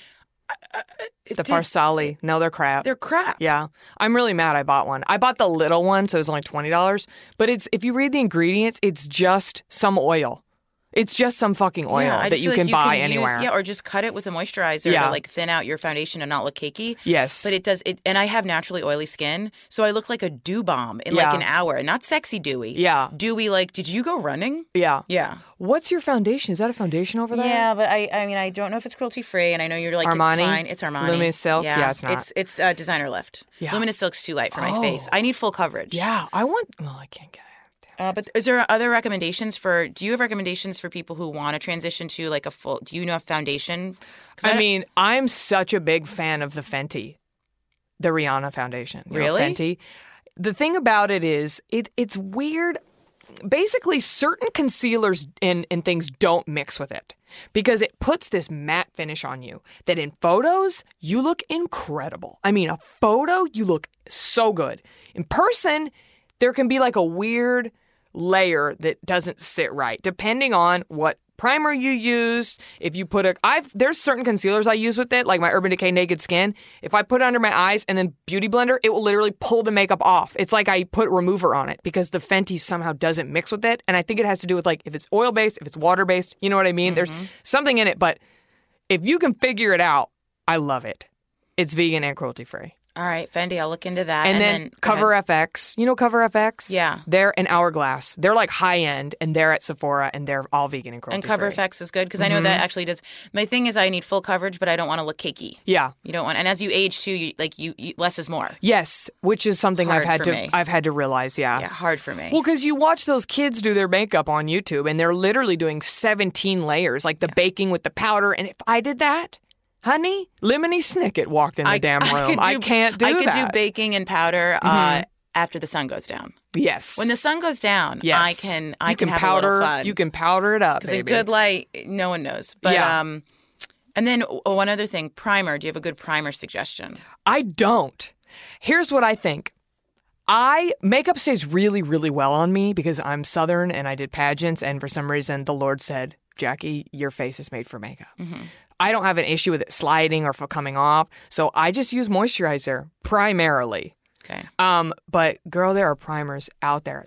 The Farsali. No, they're crap. They're crap. Yeah. I'm really mad I bought one. I bought the little one, so it was only $20. But if you read the ingredients, it's just some oil. It's just some fucking oil I that just you feel can like buy use- anywhere. or just cut it with a moisturizer Yeah. to like thin out your foundation and not look cakey. Yes. But it does it, and I have naturally oily skin, so I look like a dew bomb in Yeah. like an hour. Not sexy dewy. Yeah. Dewy like, did you go running? Yeah. Yeah. What's your foundation? Is that a foundation over there? Yeah, but I mean, I don't know if it's cruelty free, and I know you're like Armani? It's fine. It's Armani. Luminous Silk? Yeah, it's not. It's designer lift. Yeah. Luminous Silk's too light for my Oh. face. I need full coverage. Yeah. I can't get it. But is there other recommendations do you have recommendations for people who want to transition to like a full, do you know a foundation? 'Cause I mean, I'm such a big fan of the Fenty, the Rihanna foundation. You know, Really? Fenty. The thing about it is, it's weird. Basically, certain concealers and things don't mix with it because it puts this matte finish on you that in photos, you look incredible. I mean, a photo, you look so good. In person, there can be like a weird layer that doesn't sit right, depending on what primer you used. If you put there's certain concealers I use with it, like my Urban Decay Naked Skin. If I put it under my eyes and then Beauty Blender, it will literally pull the makeup off. It's like I put remover on it because the Fenty somehow doesn't mix with it. And I think it has to do with like if it's oil-based, if it's water-based, you know what I mean? There's something in it, but if you can figure it out, I love it. It's vegan and cruelty-free. All right, Fendi, I'll look into that. And then Cover FX. You know Cover FX? Yeah. They're an Hourglass. They're like high end, and they're at Sephora, and they're all vegan and cruelty And Cover free. FX is good because I know that actually does. My thing is I need full coverage, but I don't want to look cakey. Yeah. You don't want, and as you age too, you less is more. Yes, which is something Hard I've for me. had to realize. Yeah. Yeah, hard for me. Well, because you watch those kids do their makeup on YouTube, and they're literally doing 17 layers, like the baking with the powder. And if I did that, honey, Lemony Snicket walked in the damn room. I can't do that. I could do baking and powder after the sun goes down. Yes. When the sun goes down, yes. I can have powder, a little fun. You can powder it up, Because baby. a good light, no one knows. But Yeah. and then one other thing, primer. Do you have a good primer suggestion? I don't. Here's what I think. Makeup stays really, really well on me because I'm Southern and I did pageants, and for some reason the Lord said, Jackie, your face is made for makeup. I don't have an issue with it sliding or for coming off, so I just use moisturizer primarily. Okay. But girl, there are primers out there.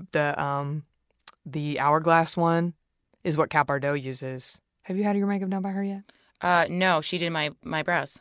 The Hourglass one is what Kat Bardot uses. Have you had your makeup done by her yet? No, she did my brows.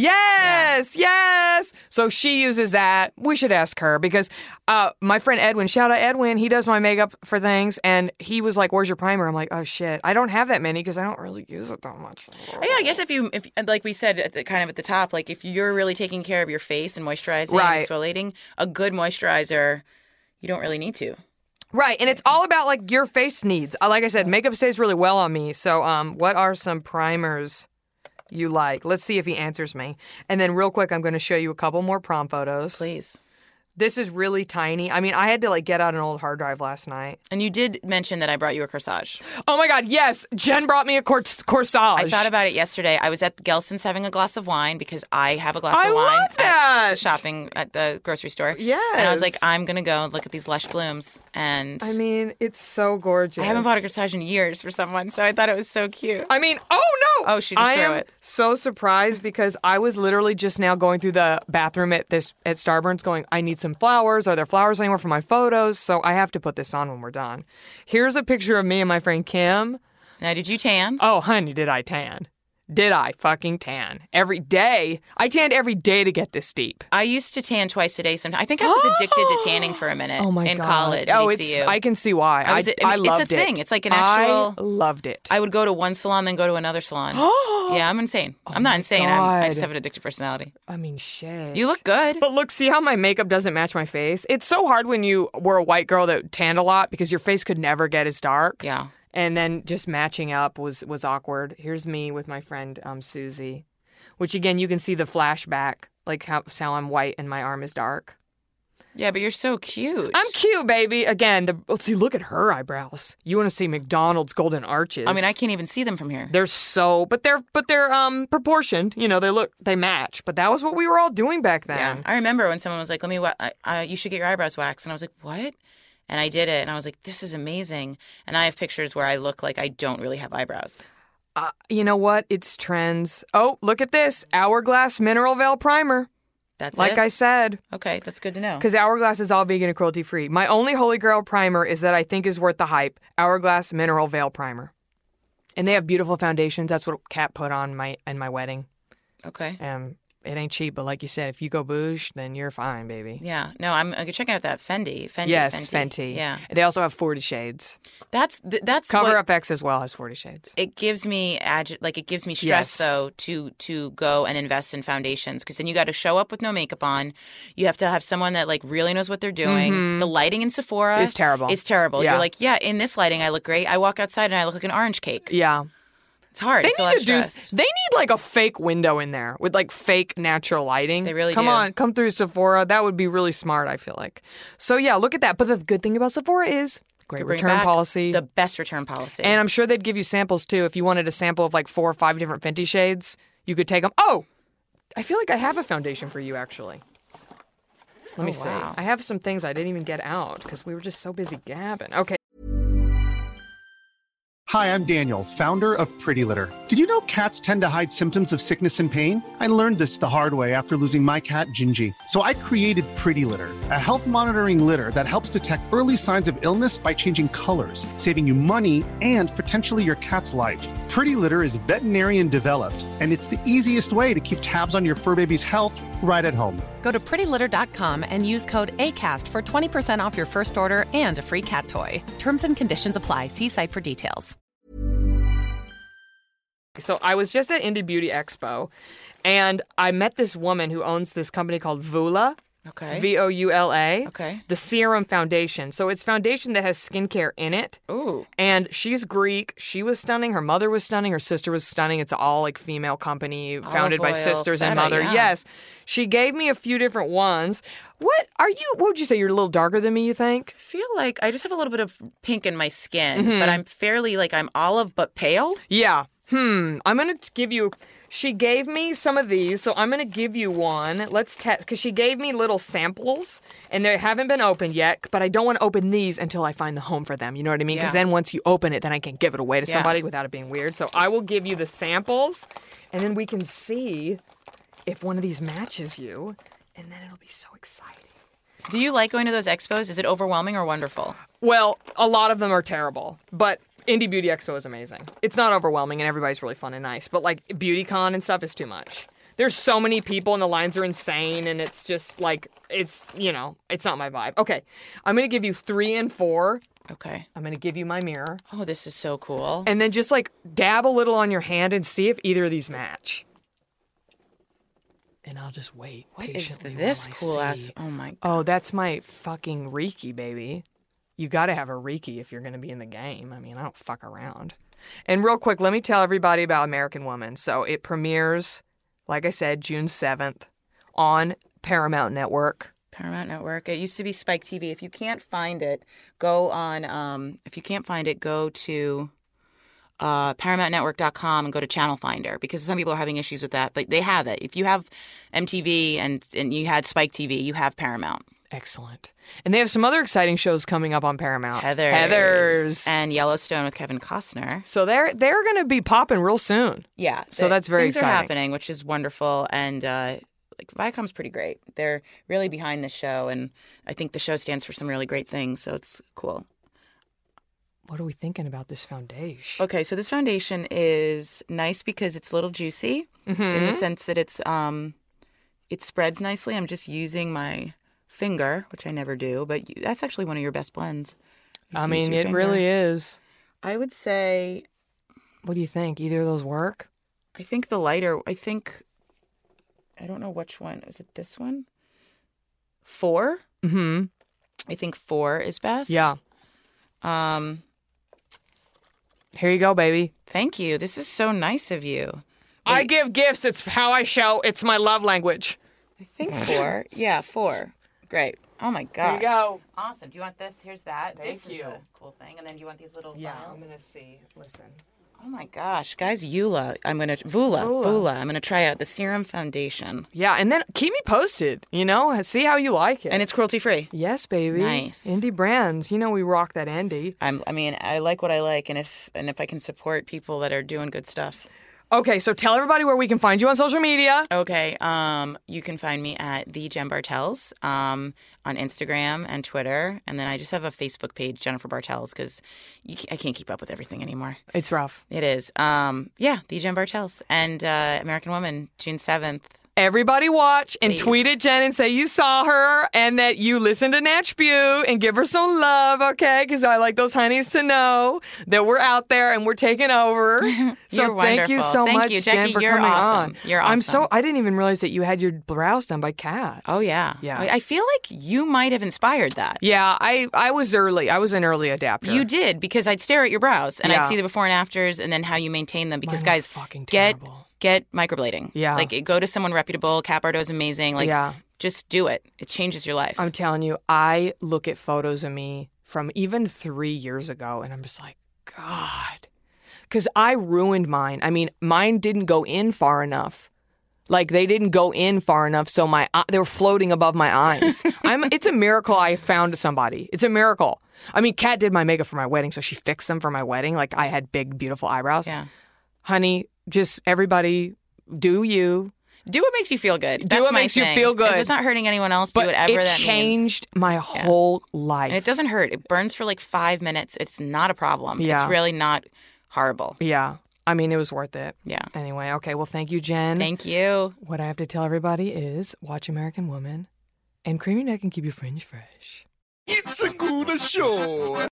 Yes. So she uses that. We should ask her because my friend Edwin, shout out Edwin, he does my makeup for things, and he was like, "Where's your primer?" I'm like, "Oh shit, I don't have that many because I don't really use it that much." Yeah, I guess if like we said at the top, like if you're really taking care of your face and moisturizing Right. and exfoliating, a good moisturizer, you don't really need to. Right, and it's all about like your face needs. Like I said, makeup stays really well on me. So, what are some primers you like? Let's see if he answers me. And then real quick, I'm going to show you a couple more prom photos. Please. This is really tiny. I mean, I had to like get out an old hard drive last night. And you did mention that I brought you a corsage. Oh my God, yes. Jen brought me a corsage. I thought about it yesterday. I was at Gelson's having a glass of wine because I have a glass of wine love that. at shopping at the grocery store. Yes. And I was like, I'm going to go and look at these lush blooms. And I mean, it's so gorgeous. I haven't bought a corsage in years for someone, so I thought it was so cute. I mean, oh no. Oh, she just threw I am it. so surprised because I was literally just now going through the bathroom at Starburns going, I need some flowers. Are there flowers anywhere for my photos? So I have to put this on when we're done. Here's a picture of me and my friend Kim. Now, did you tan? Oh, honey, did I tan? Did I fucking tan? Every day. I tanned every day to get this deep. I used to tan twice a day sometimes. I think I was addicted to tanning for a minute in college. Oh, at ECU. I can see why. I loved it. It's a thing. It's like an actual... I loved it. I would go to one salon, then go to another salon. Yeah, I'm insane. I'm not insane. I just have an addictive personality. I mean, shit. You look good. But look, see how my makeup doesn't match my face? It's so hard when you were a white girl that tanned a lot because your face could never get as dark. Yeah. And then just matching up was awkward. Here's me with my friend Susie, which again, you can see the flashback, like how I'm white and my arm is dark. Yeah, but you're so cute. I'm cute, baby. Again, let's see, look at her eyebrows. You want to see McDonald's golden arches. I mean, I can't even see them from here. They're proportioned. You know, they match. But that was what we were all doing back then. Yeah. I remember when someone was like, you should get your eyebrows waxed. And I was like, what? And I did it, and I was like, this is amazing. And I have pictures where I look like I don't really have eyebrows. You know what? It's trends. Oh, look at this. Hourglass Mineral Veil Primer. That's like I said. Okay, that's good to know. Because Hourglass is all vegan and cruelty-free. My only holy grail primer is that I think is worth the hype. Hourglass Mineral Veil Primer. And they have beautiful foundations. That's what Kat put on my wedding. Okay. It ain't cheap, but like you said, if you go bouge, then you're fine, baby. Yeah. No, I'm checking out that Fenty. Yes, Fenty. Yeah. They also have 40 Shades. That's Cover Up X as well has 40 Shades. It gives me it gives me stress though to go and invest in foundations because then you got to show up with no makeup on. You have to have someone that like really knows what they're doing. Mm-hmm. The lighting in Sephora is terrible. Yeah. You're like, yeah, in this lighting I look great. I walk outside and I look like an orange cake. Yeah. It's hard. They need like a fake window in there with like fake natural lighting. They really do. Come on, come through Sephora. That would be really smart, I feel like. So yeah, look at that. But the good thing about Sephora is great return policy. The best return policy. And I'm sure they'd give you samples too. If you wanted a sample of like 4 or 5 different Fenty shades, you could take them. Oh, I feel like I have a foundation for you actually. Let me see. Wow. I have some things I didn't even get out because we were just so busy gabbing. Okay. Hi, I'm Daniel, founder of Pretty Litter. Did you know cats tend to hide symptoms of sickness and pain? I learned this the hard way after losing my cat, Gingy. So I created Pretty Litter, a health monitoring litter that helps detect early signs of illness by changing colors, saving you money and potentially your cat's life. Pretty Litter is veterinarian developed, and it's the easiest way to keep tabs on your fur baby's health right at home. Go to prettylitter.com and use code ACAST for 20% off your first order and a free cat toy. Terms and conditions apply. See site for details. So I was just at Indie Beauty Expo, and I met this woman who owns this company called Voula. Okay. Voula. Okay. The Serum Foundation. So it's foundation that has skincare in it. Ooh. And she's Greek. She was stunning. Her mother was stunning. Her sister was stunning. It's all like female company founded by sisters and mother. Yeah. Yes. She gave me a few different ones. What would you say? You're a little darker than me, you think? I feel like I just have a little bit of pink in my skin, but I'm fairly I'm olive but pale. Yeah. I'm going to give you... She gave me some of these, so I'm going to give you one. Let's test, because she gave me little samples, and they haven't been opened yet, but I don't want to open these until I find the home for them. You know what I mean? Because then once you open it, then I can give it away to somebody without it being weird. So I will give you the samples, and then we can see if one of these matches you, and then it'll be so exciting. Do you like going to those expos? Is it overwhelming or wonderful? Well, a lot of them are terrible, but... Indie Beauty Expo is amazing. It's not overwhelming and everybody's really fun and nice, but like BeautyCon and stuff is too much. There's so many people and the lines are insane and it's just like, it's not my vibe. Okay, I'm going to give you 3 and 4. Okay. I'm going to give you my mirror. Oh, this is so cool. And then just like dab a little on your hand and see if either of these match. And I'll just wait patiently. What is this cool ass? Oh my God. Oh, that's my fucking Reiki, baby. You got to have a Reiki if you're going to be in the game. I mean, I don't fuck around. And real quick, let me tell everybody about American Woman. So it premieres, like I said, June 7th on Paramount Network. Paramount Network. It used to be Spike TV. If you can't find it, go on. If you can't find it, go to ParamountNetwork.com and go to Channel Finder, because some people are having issues with that, but they have it. If you have MTV and you had Spike TV, you have Paramount. Excellent. And they have some other exciting shows coming up on Paramount. Heathers. And Yellowstone with Kevin Costner. So they're going to be popping real soon. Yeah. So that's very exciting. Things are happening, which is wonderful. And Viacom's pretty great. They're really behind the show, and I think the show stands for some really great things, so it's cool. What are we thinking about this foundation? Okay, so this foundation is nice because it's a little juicy in the sense that it spreads nicely. I'm just using my finger, which I never do, but that's actually one of your best blends. I mean, it really is. I would say... What do you think? Either of those work? I think the lighter... I don't know which one. Is it this one? 4? Mm-hmm. I think 4 is best. Yeah. Here you go, baby. Thank you. This is so nice of you. Wait. I give gifts. It's how I show. It's my love language. I think 4. Yeah, 4. Great. Oh, my gosh. Here you go. Awesome. Do you want this? Here's that. Thank you. This is a cool thing. And then do you want these little Yeah, vials? I'm going to see. Listen. Oh, my gosh. Guys, Vula. Vula. I'm going to try out the Serum Foundation. Yeah, and then keep me posted, see how you like it. And it's cruelty-free. Yes, baby. Nice. Indie brands. We rock that indie. I like what I like, and if I can support people that are doing good stuff. Okay, so tell everybody where we can find you on social media. Okay, you can find me at the Jen Bartels on Instagram and Twitter, and then I just have a Facebook page, Jennifer Bartels, because I can't keep up with everything anymore. It's rough. It is. The Jen Bartels and American Woman, June 7th. Everybody watch and Please. tweet at Jen and say you saw her and that you listened to Natch Butte and give her some love, okay? Because I like those honeys to know that we're out there and we're taking over. So thank you so much, you, Jen, Jackie, for you're coming awesome. on. You're awesome. I didn't even realize that you had your brows done by Kat. Oh, yeah. Yeah. I feel like you might have inspired that. Yeah, I was early. I was an early adapter. You did, because I'd stare at your brows and Yeah. I'd see the before and afters and then how you maintain them. Because, Mine guys, were fucking get terrible. microblading. Yeah. Like, go to someone reputable. Kat Bardot's amazing. Like, Yeah. just do it. It changes your life. I'm telling you, I look at photos of me from even 3 years ago and I'm just like, God. Because I ruined mine. I mean, mine didn't go in far enough. Like, they didn't go in far enough, so they were floating above my eyes. It's a miracle I found somebody. It's a miracle. I mean, Kat did my makeup for my wedding, so she fixed them for my wedding. Like, I had big, beautiful eyebrows. Yeah. Honey, just everybody, do you. Do what makes you feel good. Do what makes you feel good. If it's not hurting anyone else, But do whatever that means. it changed my whole life. And it doesn't hurt. It burns for like 5 minutes. It's not a problem. Yeah. It's really not horrible. Yeah. I mean, it was worth it. Yeah. Anyway, okay. Well, thank you, Jen. Thank you. What I have to tell everybody is watch American Woman and cream your neck and keep your fringe fresh. It's a good show.